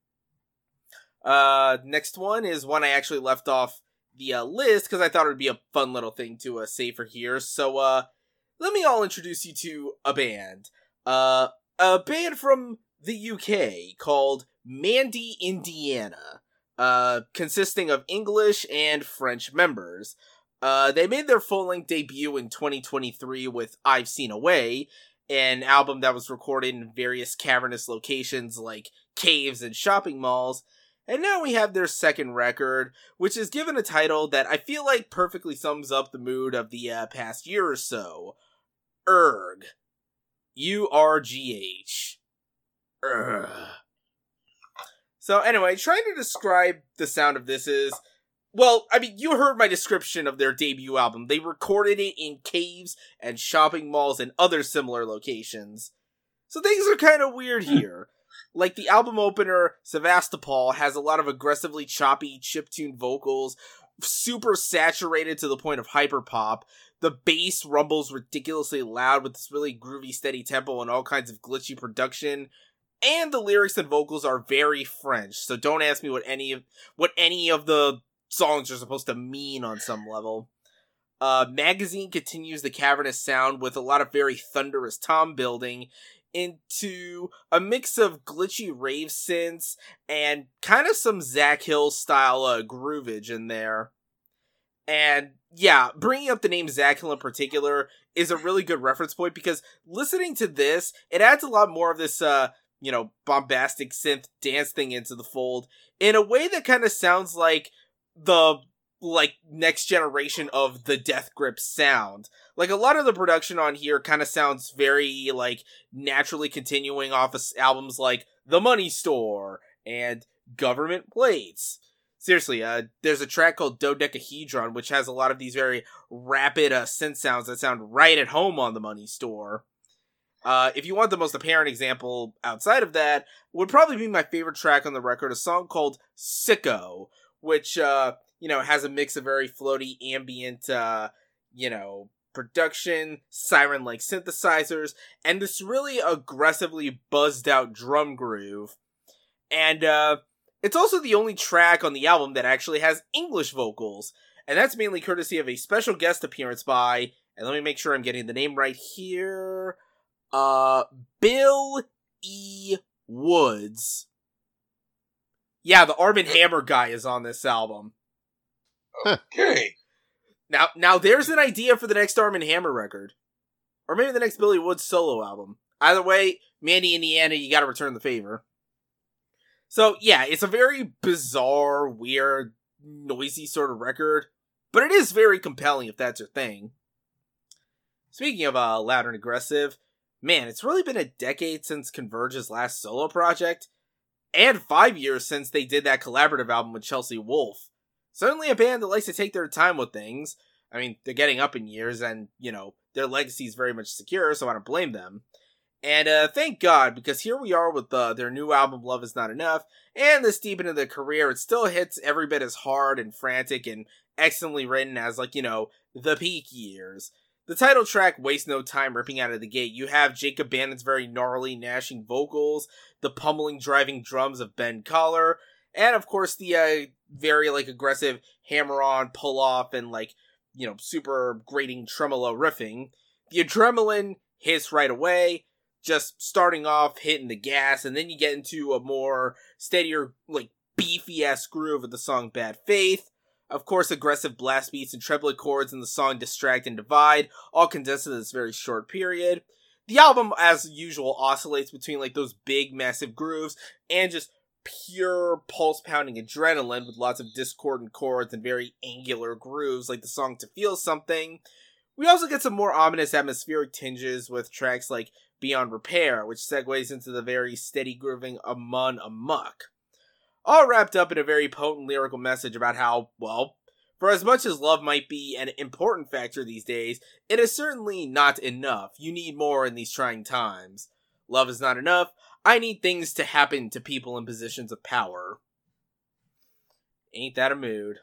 Next one is one I actually left off the list because I thought it would be a fun little thing to say for here. So, let me all introduce you to a band. A band from the UK called Mandy, Indiana, consisting of English and French members. They made their full-length debut in 2023 with I've Seen a Way, an album that was recorded in various cavernous locations like caves and shopping malls. And now we have their second record, which is given a title that I feel like perfectly sums up the mood of the past year or so. Urgh. U-R-G-H. Urgh. So anyway, trying to describe the sound of this is, well, I mean, you heard my description of their debut album. They recorded it in caves and shopping malls and other similar locations. So things are kind of weird here. Like the album opener, Sevastopol, has a lot of aggressively choppy, chiptune vocals, super saturated to the point of hyperpop. The bass rumbles ridiculously loud with this really groovy, steady tempo and all kinds of glitchy production. And the lyrics and vocals are very French, so don't ask me what any of the songs are supposed to mean on some level. Magazine continues the cavernous sound with a lot of very thunderous tom building into a mix of glitchy rave synths and kind of some Zach Hill style groovage in there. And yeah, bringing up the name Zach Hill in particular is a really good reference point because listening to this, it adds a lot more of this, bombastic synth dance thing into the fold in a way that kind of sounds like the, next generation of the Death Grip sound. Like, a lot of the production on here kind of sounds very, naturally continuing off of albums like The Money Store and Government Plates. Seriously, there's a track called Dodecahedron, which has a lot of these very rapid synth sounds that sound right at home on the Money Store. If you want the most apparent example outside of that, would probably be my favorite track on the record, a song called Sicko, which, has a mix of very floaty ambient, production, siren-like synthesizers, and this really aggressively buzzed out drum groove. And, it's also the only track on the album that actually has English vocals, and that's mainly courtesy of a special guest appearance by, and let me make sure I'm getting the name right here, Bill E. Woods. Yeah, the Arm & Hammer guy is on this album. Okay. Now there's an idea for the next Arm & Hammer record. Or maybe the next Billy Woods solo album. Either way, Mandy, Indiana, you gotta return the favor. So, yeah, it's a very bizarre, weird, noisy sort of record, but it is very compelling if that's your thing. Speaking of loud and aggressive, man, it's really been a decade since Converge's last solo project, and 5 years since they did that collaborative album with Chelsea Wolfe. Certainly a band that likes to take their time with things. I mean, they're getting up in years, and, their legacy is very much secure, so I don't blame them. And thank God, because here we are with their new album, Love Is Not Enough, and this deep into their career, it still hits every bit as hard and frantic and excellently written as, the peak years. The title track wastes no time ripping out of the gate. You have Jacob Bannon's very gnarly, gnashing vocals, the pummeling, driving drums of Ben Collar, and of course the very, aggressive hammer-on, pull-off, and, super grating tremolo riffing. The adrenaline hits right away, just starting off, hitting the gas, and then you get into a more steadier, beefy-ass groove of the song Bad Faith. Of course, aggressive blast beats and triplet chords in the song Distract and Divide, all condensed in this very short period. The album, as usual, oscillates between, those big, massive grooves and just pure pulse-pounding adrenaline with lots of discordant chords and very angular grooves, like the song To Feel Something. We also get some more ominous atmospheric tinges with tracks like Beyond Repair, which segues into the very steady grooving Amun Amok. All wrapped up in a very potent lyrical message about how, for as much as love might be an important factor these days, it is certainly not enough. You need more in these trying times. Love is not enough. I need things to happen to people in positions of power. Ain't that a mood?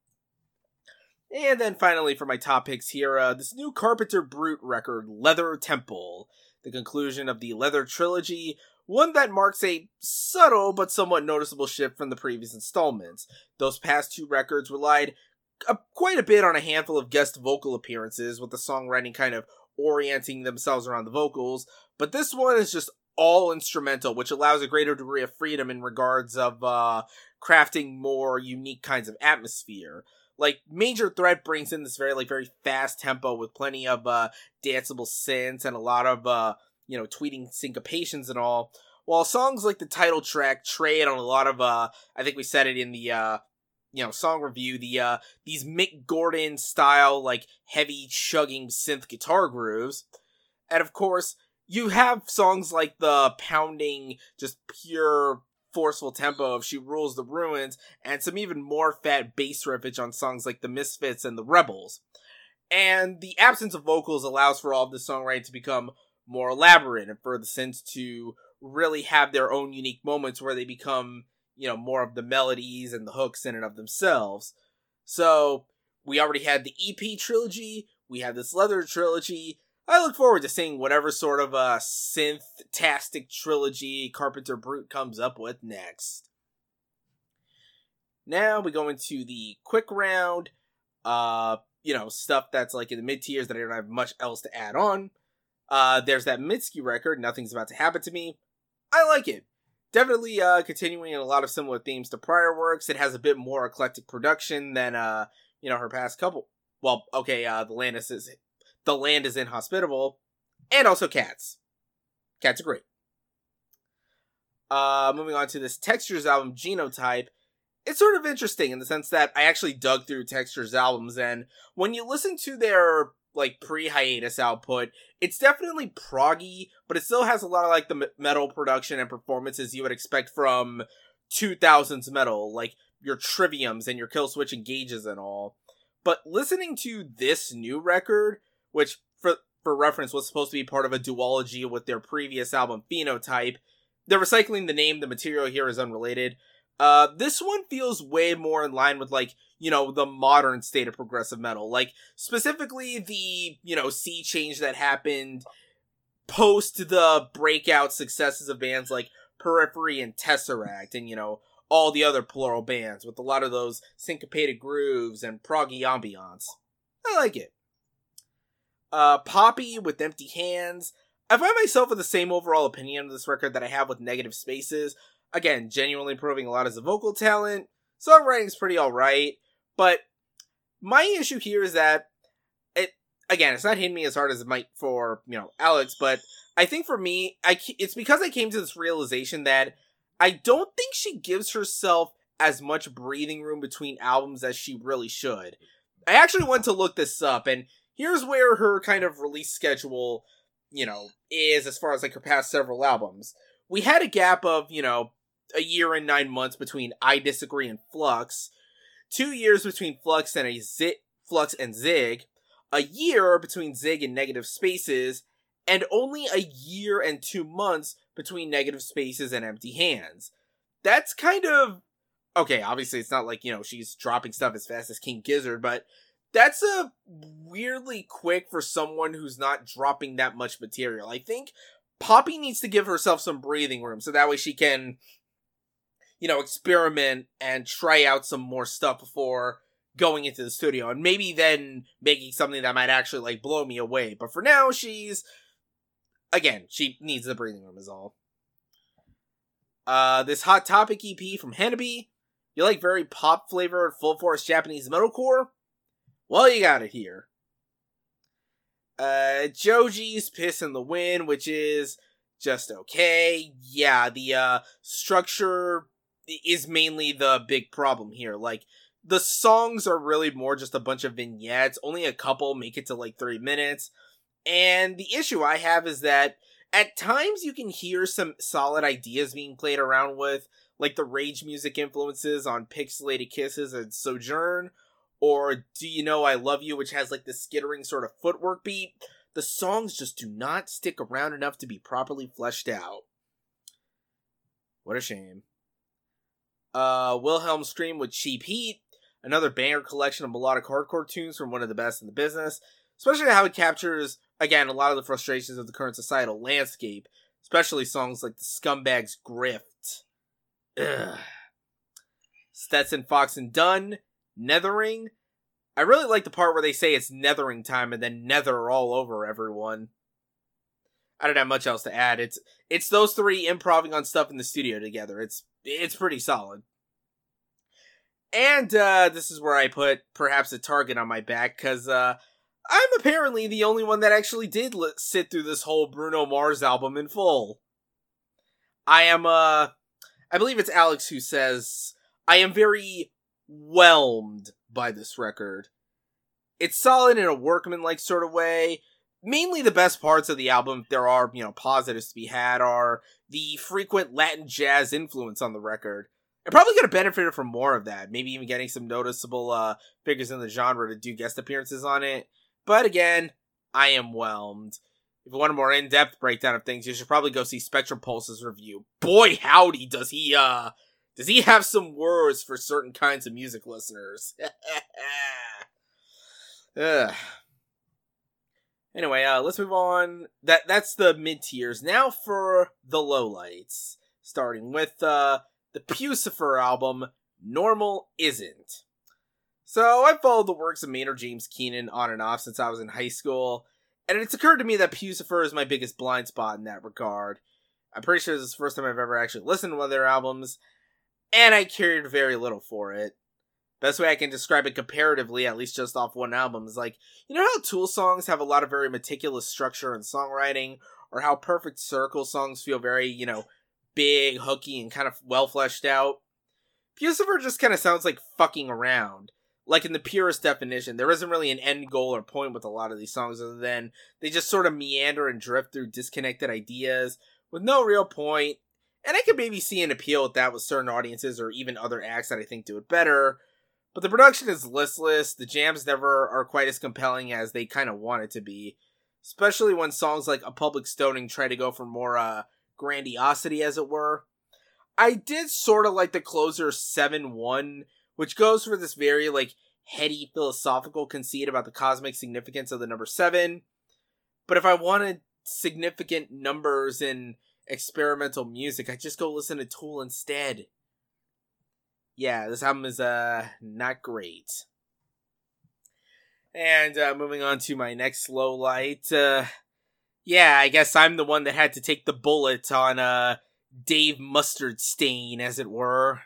And then finally for my top picks here, this new Carpenter Brute record, Leather Temple, the conclusion of the Leather trilogy, one that marks a subtle but somewhat noticeable shift from the previous installments. Those past two records relied quite a bit on a handful of guest vocal appearances, with the songwriting kind of orienting themselves around the vocals, but this one is just all instrumental, which allows a greater degree of freedom in regards of crafting more unique kinds of atmosphere. Major Threat brings in this very fast tempo with plenty of danceable synths and a lot of tweeting syncopations and all, while songs like the title track trade on a lot of I think we said it in the song review, these Mick Gordon style heavy chugging synth guitar grooves. And of course you have songs like the pounding, just pure forceful tempo of She Rules the Ruins, and some even more fat bass riffage on songs like The Misfits and The Rebels. And the absence of vocals allows for all of the songwriting to become more elaborate, and for the synths to really have their own unique moments where they become, more of the melodies and the hooks in and of themselves. So, we already had the EP trilogy, we have this Leather trilogy. I look forward to seeing whatever sort of a synth-tastic trilogy Carpenter Brute comes up with next. Now we go into the quick round. Stuff that's in the mid-tiers that I don't have much else to add on. There's that Mitski record, Nothing's About to Happen to Me. I like it. Definitely continuing in a lot of similar themes to prior works. It has a bit more eclectic production than her past couple. The Land is Inhospitable, and also Cats. Cats are great. Moving on to this Textures album, Genotype. It's sort of interesting in the sense that I actually dug through Textures albums, and when you listen to their pre-hiatus output, it's definitely proggy, but it still has a lot of the metal production and performances you would expect from 2000s metal, triviums and your kill switch engages and all. But listening to this new record, which for reference was supposed to be part of a duology with their previous album Phenotype, they're recycling the name, the material here is unrelated. This one feels way more in line with, like, you know, the modern state of progressive metal. Like, specifically the, you know, sea change that happened post the breakout successes of bands like Periphery and Tesseract and, you know, all the other plural bands with a lot of those syncopated grooves and proggy ambiance. I like it. Poppy with Empty Hands. I find myself with the same overall opinion of this record that I have with Negative Spaces. Again, genuinely improving a lot as a vocal talent. Songwriting's pretty alright. But my issue here is that, it's not hitting me as hard as it might for, you know, Alex, but I think for me, it's because I came to this realization that I don't think she gives herself as much breathing room between albums as she really should. I actually went to look this up, and here's where her kind of release schedule, you know, is as far as, like, her past several albums. We had a gap of, you know, a year and 9 months between I Disagree and Flux, 2 years between Flux and Zig, a year between Zig and Negative Spaces, and only a year and 2 months between Negative Spaces and Empty Hands. That's kind of... Okay, obviously it's not like, you know, she's dropping stuff as fast as King Gizzard, but that's a weirdly quick for someone who's not dropping that much material. I think Poppy needs to give herself some breathing room, so that way she can, you know, experiment and try out some more stuff before going into the studio, and maybe then making something that might actually, like, blow me away. But for now, she needs the breathing room is all. This Hot Topic EP from Hanabi. You like very pop-flavored, full-force Japanese metalcore? Well, you got it here. Joji's Piss in the Wind, which is just okay. Yeah, the structure is mainly the big problem here. Like, the songs are really more just a bunch of vignettes. Only a couple make it to, like, 3 minutes. And the issue I have is that at times you can hear some solid ideas being played around with, like the rage music influences on Pixelated Kisses and Sojourn, or Do You Know I Love You, which has, like, this skittering sort of footwork beat. The songs just do not stick around enough to be properly fleshed out. What a shame. Wilhelm Scream with Cheap Heat. Another banger collection of melodic hardcore tunes from one of the best in the business, especially how it captures, again, a lot of the frustrations of the current societal landscape, especially songs like The Scumbag's Grift. Ugh. Stetson Fox and Dunn, Nethering. I really like the part where they say it's nethering time and then nether all over everyone. I don't have much else to add. It's those three improving on stuff in the studio together. It's pretty solid. And this is where I put perhaps a target on my back, because I'm apparently the only one that actually did sit through this whole Bruno Mars album in full. I believe it's Alex who says, I am very whelmed by this record. It's solid in a workmanlike sort of way. Mainly the best parts of the album, if there are, you know, positives to be had, are the frequent Latin jazz influence on the record. I probably could have benefited from more of that. Maybe even getting some noticeable figures in the genre to do guest appearances on it. But again, I am whelmed. If you want a more in-depth breakdown of things, you should probably go see Spectrum Pulse's review. Boy, howdy, does he have some words for certain kinds of music listeners. Anyway, let's move on. That's the mid-tiers. Now for the lowlights. Starting with, the Puscifer album, Normal Isn't. So, I've followed the works of Maynard James Keenan on and off since I was in high school, and it's occurred to me that Puscifer is my biggest blind spot in that regard. I'm pretty sure this is the first time I've ever actually listened to one of their albums, and I cared very little for it. Best way I can describe it comparatively, at least just off one album, is like, you know how Tool songs have a lot of very meticulous structure and songwriting, or how Perfect Circle songs feel very, you know, big, hooky, and kind of well fleshed out? Puscifer just kind of sounds like fucking around. Like, in the purest definition, there isn't really an end goal or point with a lot of these songs other than they just sort of meander and drift through disconnected ideas with no real point. And I could maybe see an appeal with that with certain audiences or even other acts that I think do it better. But the production is listless, the jams never are quite as compelling as they kind of want it to be. Especially when songs like A Public Stoning try to go for more grandiosity, as it were. I did sort of like the closer 7-1, which goes for this very, heady philosophical conceit about the cosmic significance of the number 7. But if I wanted significant numbers in experimental music, I'd just go listen to Tool instead. Yeah, this album is, not great. And, moving on to my next low light, yeah, I guess I'm the one that had to take the bullet on, Dave Mustaine, as it were.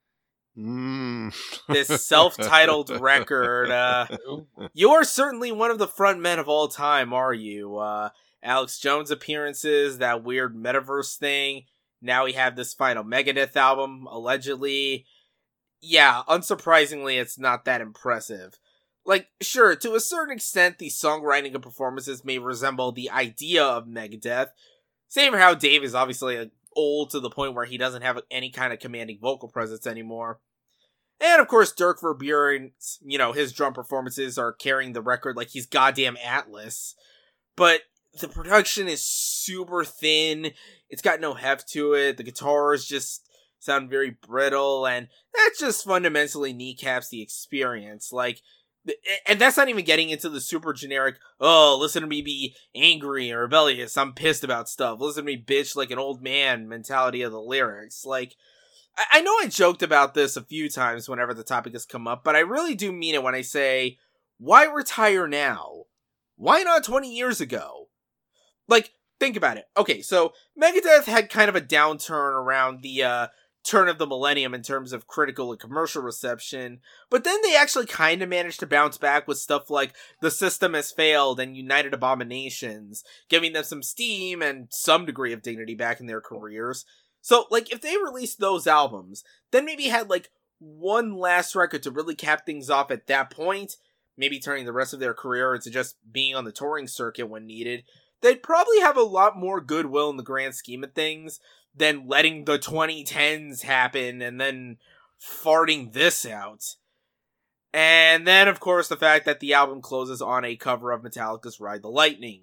This self-titled record. You're certainly one of the front men of all time, are you? Alex Jones appearances, that weird metaverse thing. Now we have this final Megadeth album, allegedly. Yeah, unsurprisingly, it's not that impressive. Sure, to a certain extent, the songwriting and performances may resemble the idea of Megadeth. Same for how Dave is obviously old to the point where he doesn't have any kind of commanding vocal presence anymore. And of course, Dirk Verbeuren's, his drum performances are carrying the record like he's goddamn Atlas. But the production is super thin, it's got no heft to it, the guitars just sound very brittle, and that just fundamentally kneecaps the experience. And that's not even getting into the super generic, oh, listen to me be angry or rebellious, I'm pissed about stuff, listen to me bitch like an old man mentality of the lyrics. I know I joked about this a few times whenever the topic has come up, but I really do mean it when I say, why retire now? Why not 20 years ago? Think about it. Okay, so Megadeth had kind of a downturn around the turn of the millennium in terms of critical and commercial reception, but then they actually kind of managed to bounce back with stuff like The System Has Failed and United Abominations, giving them some steam and some degree of dignity back in their careers. So, if they released those albums, then maybe had, one last record to really cap things off at that point, maybe turning the rest of their career into just being on the touring circuit when needed, they'd probably have a lot more goodwill in the grand scheme of things than letting the 2010s happen and then farting this out. And then, of course, the fact that the album closes on a cover of Metallica's Ride the Lightning.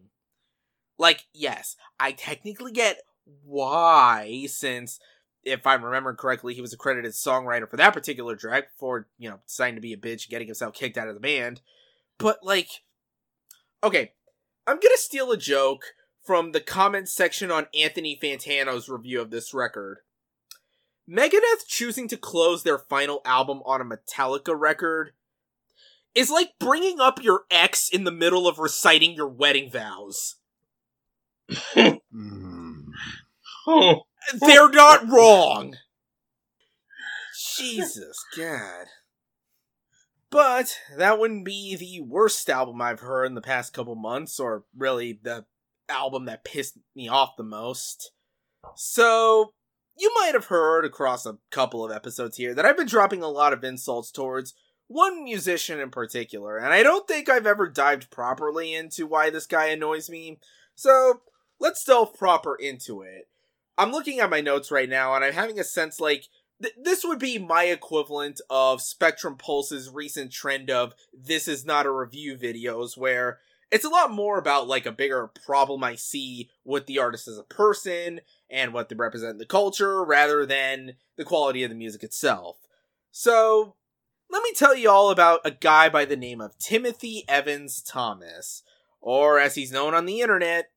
Yes, I technically get why, since, if I'm remembering correctly, he was a credited songwriter for that particular track before, deciding to be a bitch and getting himself kicked out of the band. But, okay, I'm gonna steal a joke from the comments section on Anthony Fantano's review of this record. Megadeth choosing to close their final album on a Metallica record is like bringing up your ex in the middle of reciting your wedding vows. They're not wrong! Jesus, God. But that wouldn't be the worst album I've heard in the past couple months, or really the album that pissed me off the most. So, you might have heard across a couple of episodes here that I've been dropping a lot of insults towards one musician in particular, and I don't think I've ever dived properly into why this guy annoys me, so let's delve proper into it. I'm looking at my notes right now, and I'm having a sense this would be my equivalent of Spectrum Pulse's recent trend of This Is Not a Review videos, where it's a lot more about a bigger problem I see with the artist as a person and what they represent in the culture rather than the quality of the music itself. So, let me tell you all about a guy by the name of Timothy Evans Thomas, or as he's known on the internet,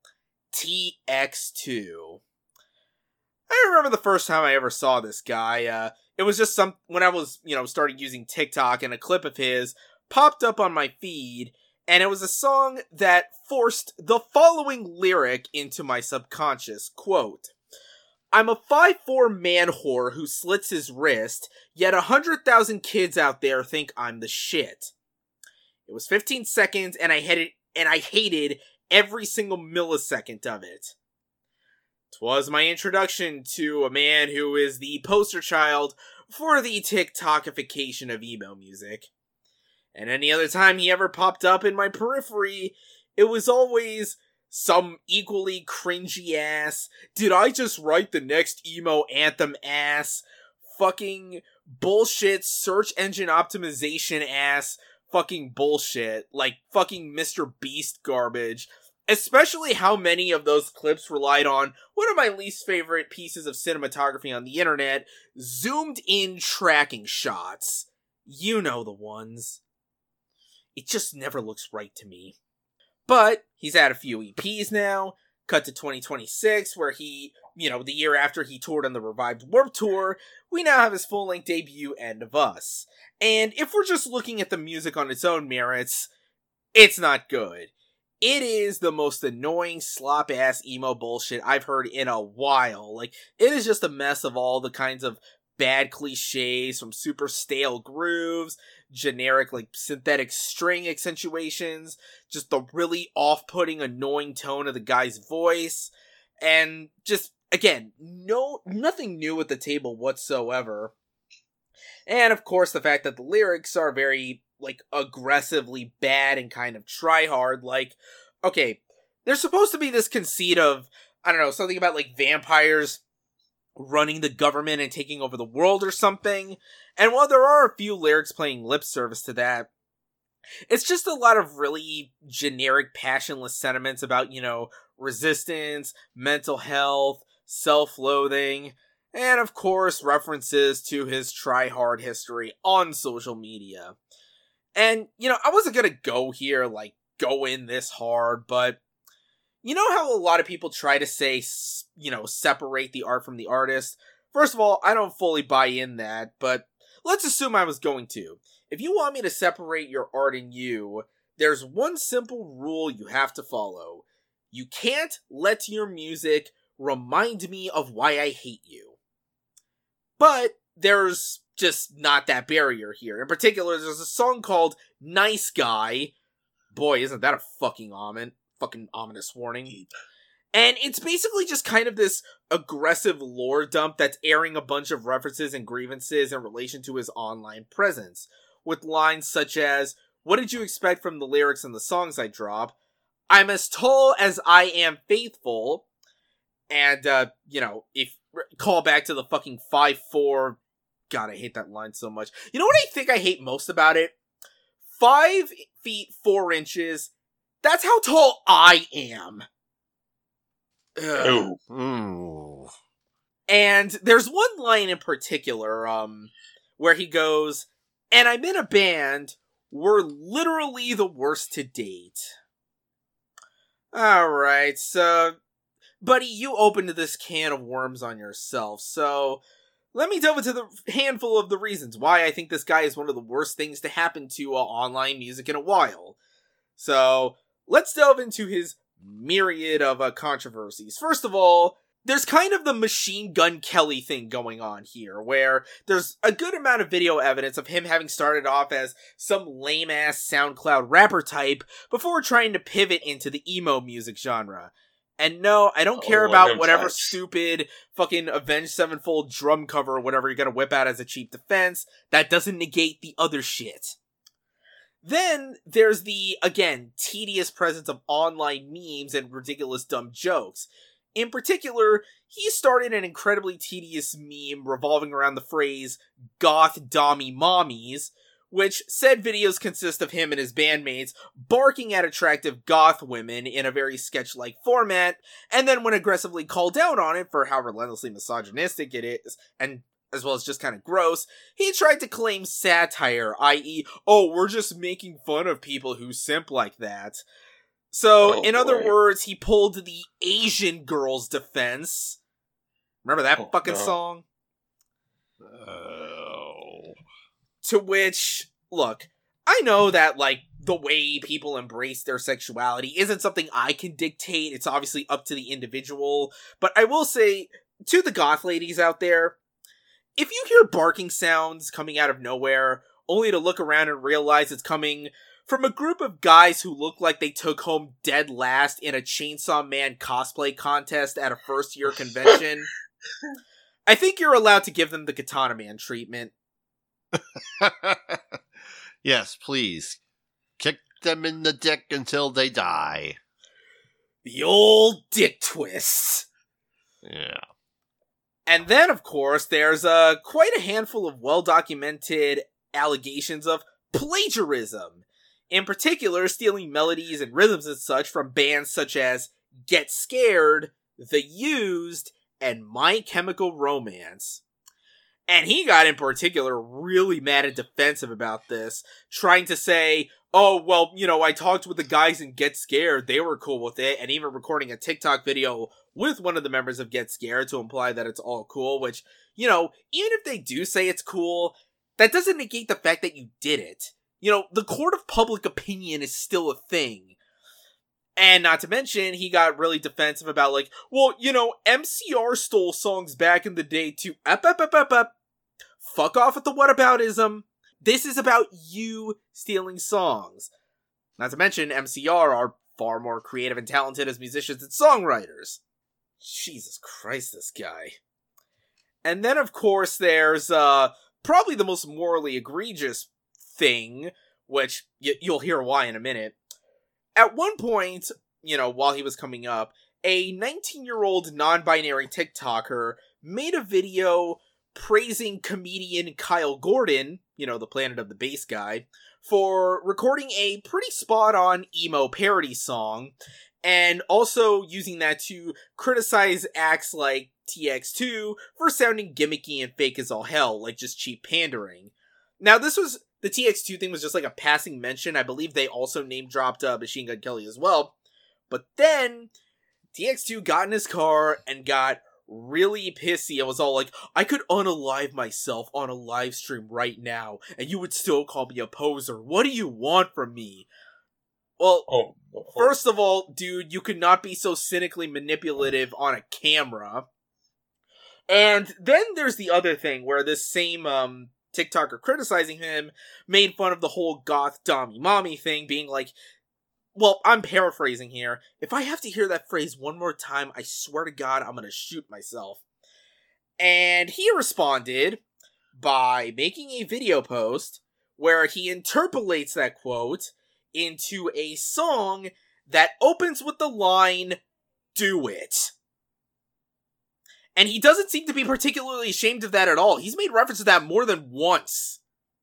TX2. I remember the first time I ever saw this guy. It was just when I was, started using TikTok, and a clip of his popped up on my feed, and it was a song that forced the following lyric into my subconscious, quote, "I'm a 5'4" man whore who slits his wrist, yet 100,000 kids out there think I'm the shit." It was 15 seconds, and I hated every single millisecond of it. 'Twas my introduction to a man who is the poster child for the TikTokification of emo music. And any other time he ever popped up in my periphery, it was always some equally cringy ass, did I just write the next emo anthem ass, fucking bullshit search engine optimization ass fucking bullshit, like fucking Mr. Beast garbage. Especially how many of those clips relied on one of my least favorite pieces of cinematography on the internet, zoomed in tracking shots. You know the ones. It just never looks right to me. But he's had a few EPs now, cut to 2026, where he, the year after he toured on the revived Warped Tour, we now have his full-length debut, End of Us. And if we're just looking at the music on its own merits, it's not good. It is the most annoying slop-ass emo bullshit I've heard in a while. Like, it is just a mess of all the kinds of bad cliches, from super stale grooves, generic, synthetic string accentuations, just the really off-putting, annoying tone of the guy's voice, and just, again, nothing new at the table whatsoever. And, of course, the fact that the lyrics are very, aggressively bad and kind of try-hard, okay, there's supposed to be this conceit of, I don't know, something about, vampires running the government and taking over the world or something, and while there are a few lyrics playing lip service to that, it's just a lot of really generic, passionless sentiments about, resistance, mental health, self-loathing, and of course, references to his try-hard history on social media. And, I wasn't gonna go here, go in this hard, but you know how a lot of people try to say, separate the art from the artist? First of all, I don't fully buy in that, but let's assume I was going to. If you want me to separate your art and you, there's one simple rule you have to follow. You can't let your music remind me of why I hate you. But there's just not that barrier here. In particular, there's a song called Nice Guy. Boy, isn't that a fucking ominous warning. And it's basically just kind of this aggressive lore dump that's airing a bunch of references and grievances in relation to his online presence, with lines such as, "What did you expect from the lyrics and the songs I drop? I'm as tall as I am faithful." And, if call back to the fucking 5'4", God, I hate that line so much. You know what I think I hate most about it? 5 feet 4 inches. That's how tall I am. Ooh. And there's one line in particular, where he goes, "And I'm in a band, we're literally the worst to date." Alright, so, buddy, you opened this can of worms on yourself, so let me delve into the handful of the reasons why I think this guy is one of the worst things to happen to online music in a while. So, let's delve into his myriad of controversies. First of all, there's kind of the Machine Gun Kelly thing going on here, where there's a good amount of video evidence of him having started off as some lame-ass SoundCloud rapper type before trying to pivot into the emo music genre. And no, I don't care about whatever stupid fucking Avenged Sevenfold drum cover or whatever you're gonna whip out as a cheap defense. That doesn't negate the other shit. Then there's the, again, tedious presence of online memes and ridiculous dumb jokes. In particular, he started an incredibly tedious meme revolving around the phrase, "goth dommy mommies," which said videos consist of him and his bandmates barking at attractive goth women in a very sketch-like format, and then when aggressively called out on it for how relentlessly misogynistic it is, and as well as just kind of gross, he tried to claim satire, i.e., oh, we're just making fun of people who simp like that. So, in other words, he pulled the Asian girl's defense. Remember that fucking song? To which, look, I know that, the way people embrace their sexuality isn't something I can dictate. It's obviously up to the individual. But I will say, to the goth ladies out there, if you hear barking sounds coming out of nowhere, only to look around and realize it's coming from a group of guys who look like they took home dead last in a Chainsaw Man cosplay contest at a first-year convention, I think you're allowed to give them the Katana Man treatment. Yes, please. Kick them in the dick until they die. The old dick twist. Yeah. And then, of course, there's quite a handful of well-documented allegations of plagiarism. In particular, stealing melodies and rhythms and such from bands such as Get Scared, The Used, and My Chemical Romance. And he got, in particular, really mad and defensive about this, trying to say, oh, well, I talked with the guys in Get Scared, they were cool with it, and even recording a TikTok video with one of the members of Get Scared to imply that it's all cool, which, even if they do say it's cool, that doesn't negate the fact that you did it. The court of public opinion is still a thing. And not to mention, he got really defensive about, MCR stole songs back in the day too. Fuck off with the whataboutism. This is about you stealing songs. Not to mention, MCR are far more creative and talented as musicians and songwriters. Jesus Christ, this guy. And then, of course, there's, probably the most morally egregious thing, which you'll hear why in a minute. At one point, while he was coming up, a 19-year-old non-binary TikToker made a video praising comedian Kyle Gordon, the Planet of the Bass guy, for recording a pretty spot-on emo parody song, and also using that to criticize acts like TX2 for sounding gimmicky and fake as all hell, like just cheap pandering. Now, the TX2 thing was just like a passing mention. I believe they also name-dropped Machine Gun Kelly as well. But then, TX2 got in his car and got really pissy and was all like, I could unalive myself on a live stream right now, and you would still call me a poser. What do you want from me? Well, first of all, dude, you could not be so cynically manipulative on a camera. And then there's the other thing, where this same, TikToker criticizing him made fun of the whole goth dommy mommy thing, being like, well, I'm paraphrasing here. If I have to hear that phrase one more time, I swear to God, I'm gonna shoot myself. And he responded by making a video post where he interpolates that quote into a song that opens with the line, "Do it." And he doesn't seem to be particularly ashamed of that at all. He's made reference to that more than once.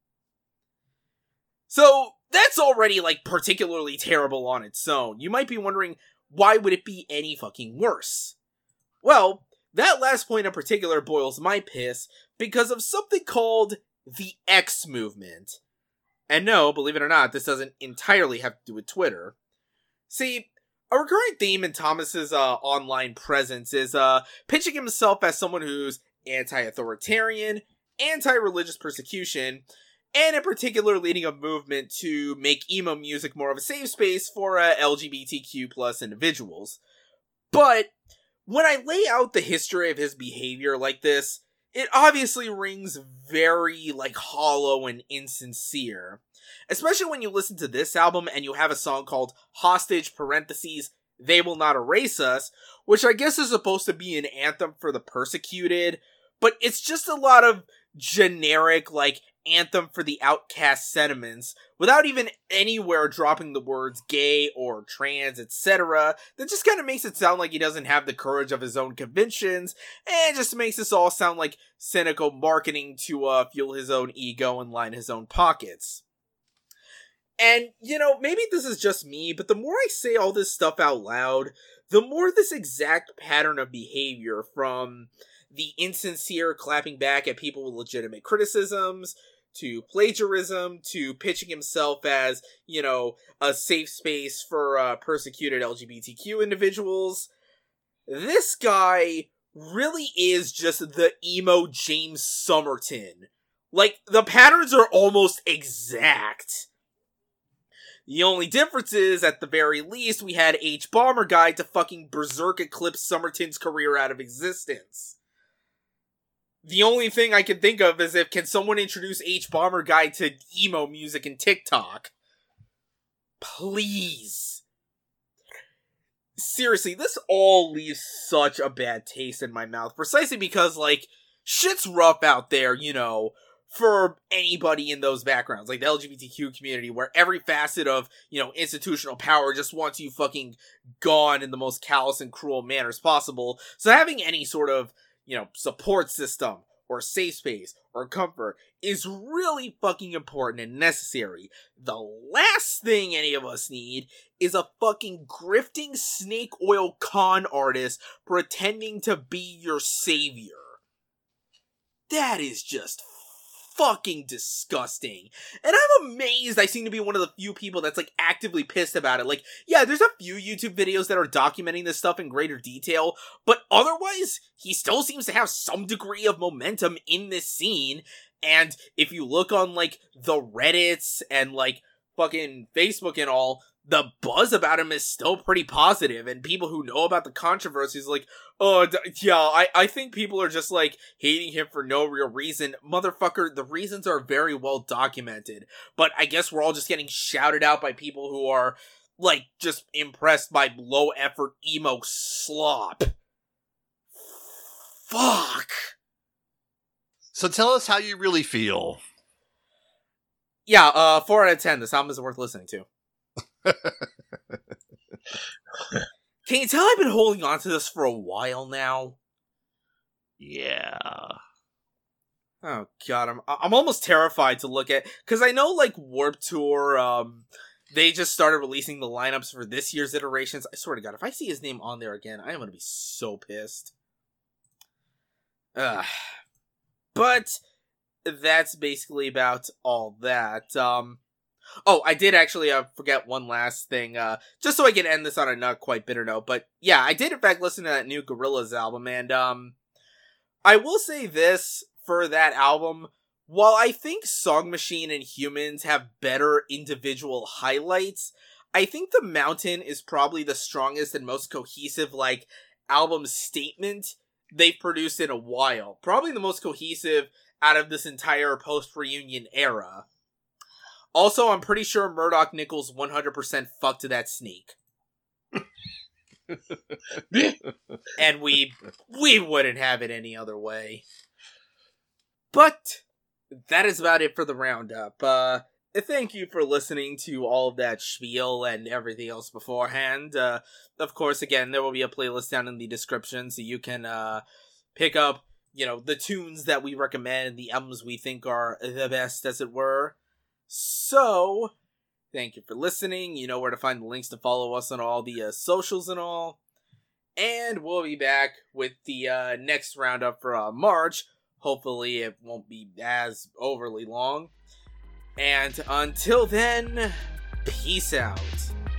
So, that's already, particularly terrible on its own. You might be wondering, why would it be any fucking worse? Well, that last point in particular boils my piss because of something called the X movement. And no, believe it or not, this doesn't entirely have to do with Twitter. See, a recurring theme in Thomas's online presence is pitching himself as someone who's anti-authoritarian, anti-religious persecution, and in particular leading a movement to make emo music more of a safe space for LGBTQ plus individuals. But when I lay out the history of his behavior like this, it obviously rings very, hollow and insincere. Especially when you listen to this album and you have a song called Hostage, parentheses, They Will Not Erase Us, which I guess is supposed to be an anthem for the persecuted, but it's just a lot of generic, anthem for the outcast sentiments, without even anywhere dropping the words gay or trans, etc. That just kind of makes it sound like he doesn't have the courage of his own convictions, and just makes this all sound like cynical marketing to fuel his own ego and line his own pockets. And, maybe this is just me, but the more I say all this stuff out loud, the more this exact pattern of behavior, from the insincere clapping back at people with legitimate criticisms, to plagiarism, to pitching himself as, a safe space for persecuted LGBTQ individuals. This guy really is just the emo James Somerton. The patterns are almost exact. The only difference is, at the very least, we had H-Bomber Guy to fucking berserk eclipse Somerton's career out of existence. The only thing I can think of is can someone introduce H-Bomber Guy to emo music and TikTok? Please. Seriously, this all leaves such a bad taste in my mouth, precisely because, shit's rough out there, for anybody in those backgrounds, like the LGBTQ community, where every facet of, institutional power just wants you fucking gone in the most callous and cruel manners possible. So having any sort of, support system or safe space or comfort is really fucking important and necessary. The last thing any of us need is a fucking grifting snake oil con artist pretending to be your savior. That is just fucking disgusting. And I'm amazed I seem to be one of the few people that's like actively pissed about it. Like, yeah, there's a few YouTube videos that are documenting this stuff in greater detail, but otherwise, he still seems to have some degree of momentum in this scene. And if you look on like the Reddits and like fucking Facebook and all, the buzz about him is still pretty positive, and people who know about the controversies like, I think people are just like hating him for no real reason. Motherfucker, the reasons are very well documented, but I guess we're all just getting shouted out by people who are like just impressed by low effort emo slop. Fuck. So tell us how you really feel. Yeah, 4 out of 10. This album is worth listening to. Can you tell I've been holding on to this for a while now? Yeah. Oh god, I'm almost terrified to look at, because I know like Warped Tour, they just started releasing the lineups for this year's iterations. I swear to god, if I see his name on there again, I am gonna be so pissed. But that's basically about all that. Oh, I did actually forget one last thing, just so I can end this on a not quite bitter note, but yeah, I did in fact listen to that new Gorillaz album, and I will say this for that album, while I think Song Machine and Humans have better individual highlights, I think The Mountain is probably the strongest and most cohesive, like, album statement they've produced in a while. Probably the most cohesive out of this entire post-reunion era. Also, I'm pretty sure Murdoch Nichols 100% fucked that snake. And we wouldn't have it any other way. But that is about it for the roundup. Thank you for listening to all of that spiel and everything else beforehand. Of course, again, there will be a playlist down in the description, so you can pick up, the tunes that we recommend, the albums we think are the best, as it were. So, thank you for listening. You know where to find the links to follow us on all the socials and all. And we'll be back with the next roundup for March. Hopefully it won't be as overly long. And until then, peace out.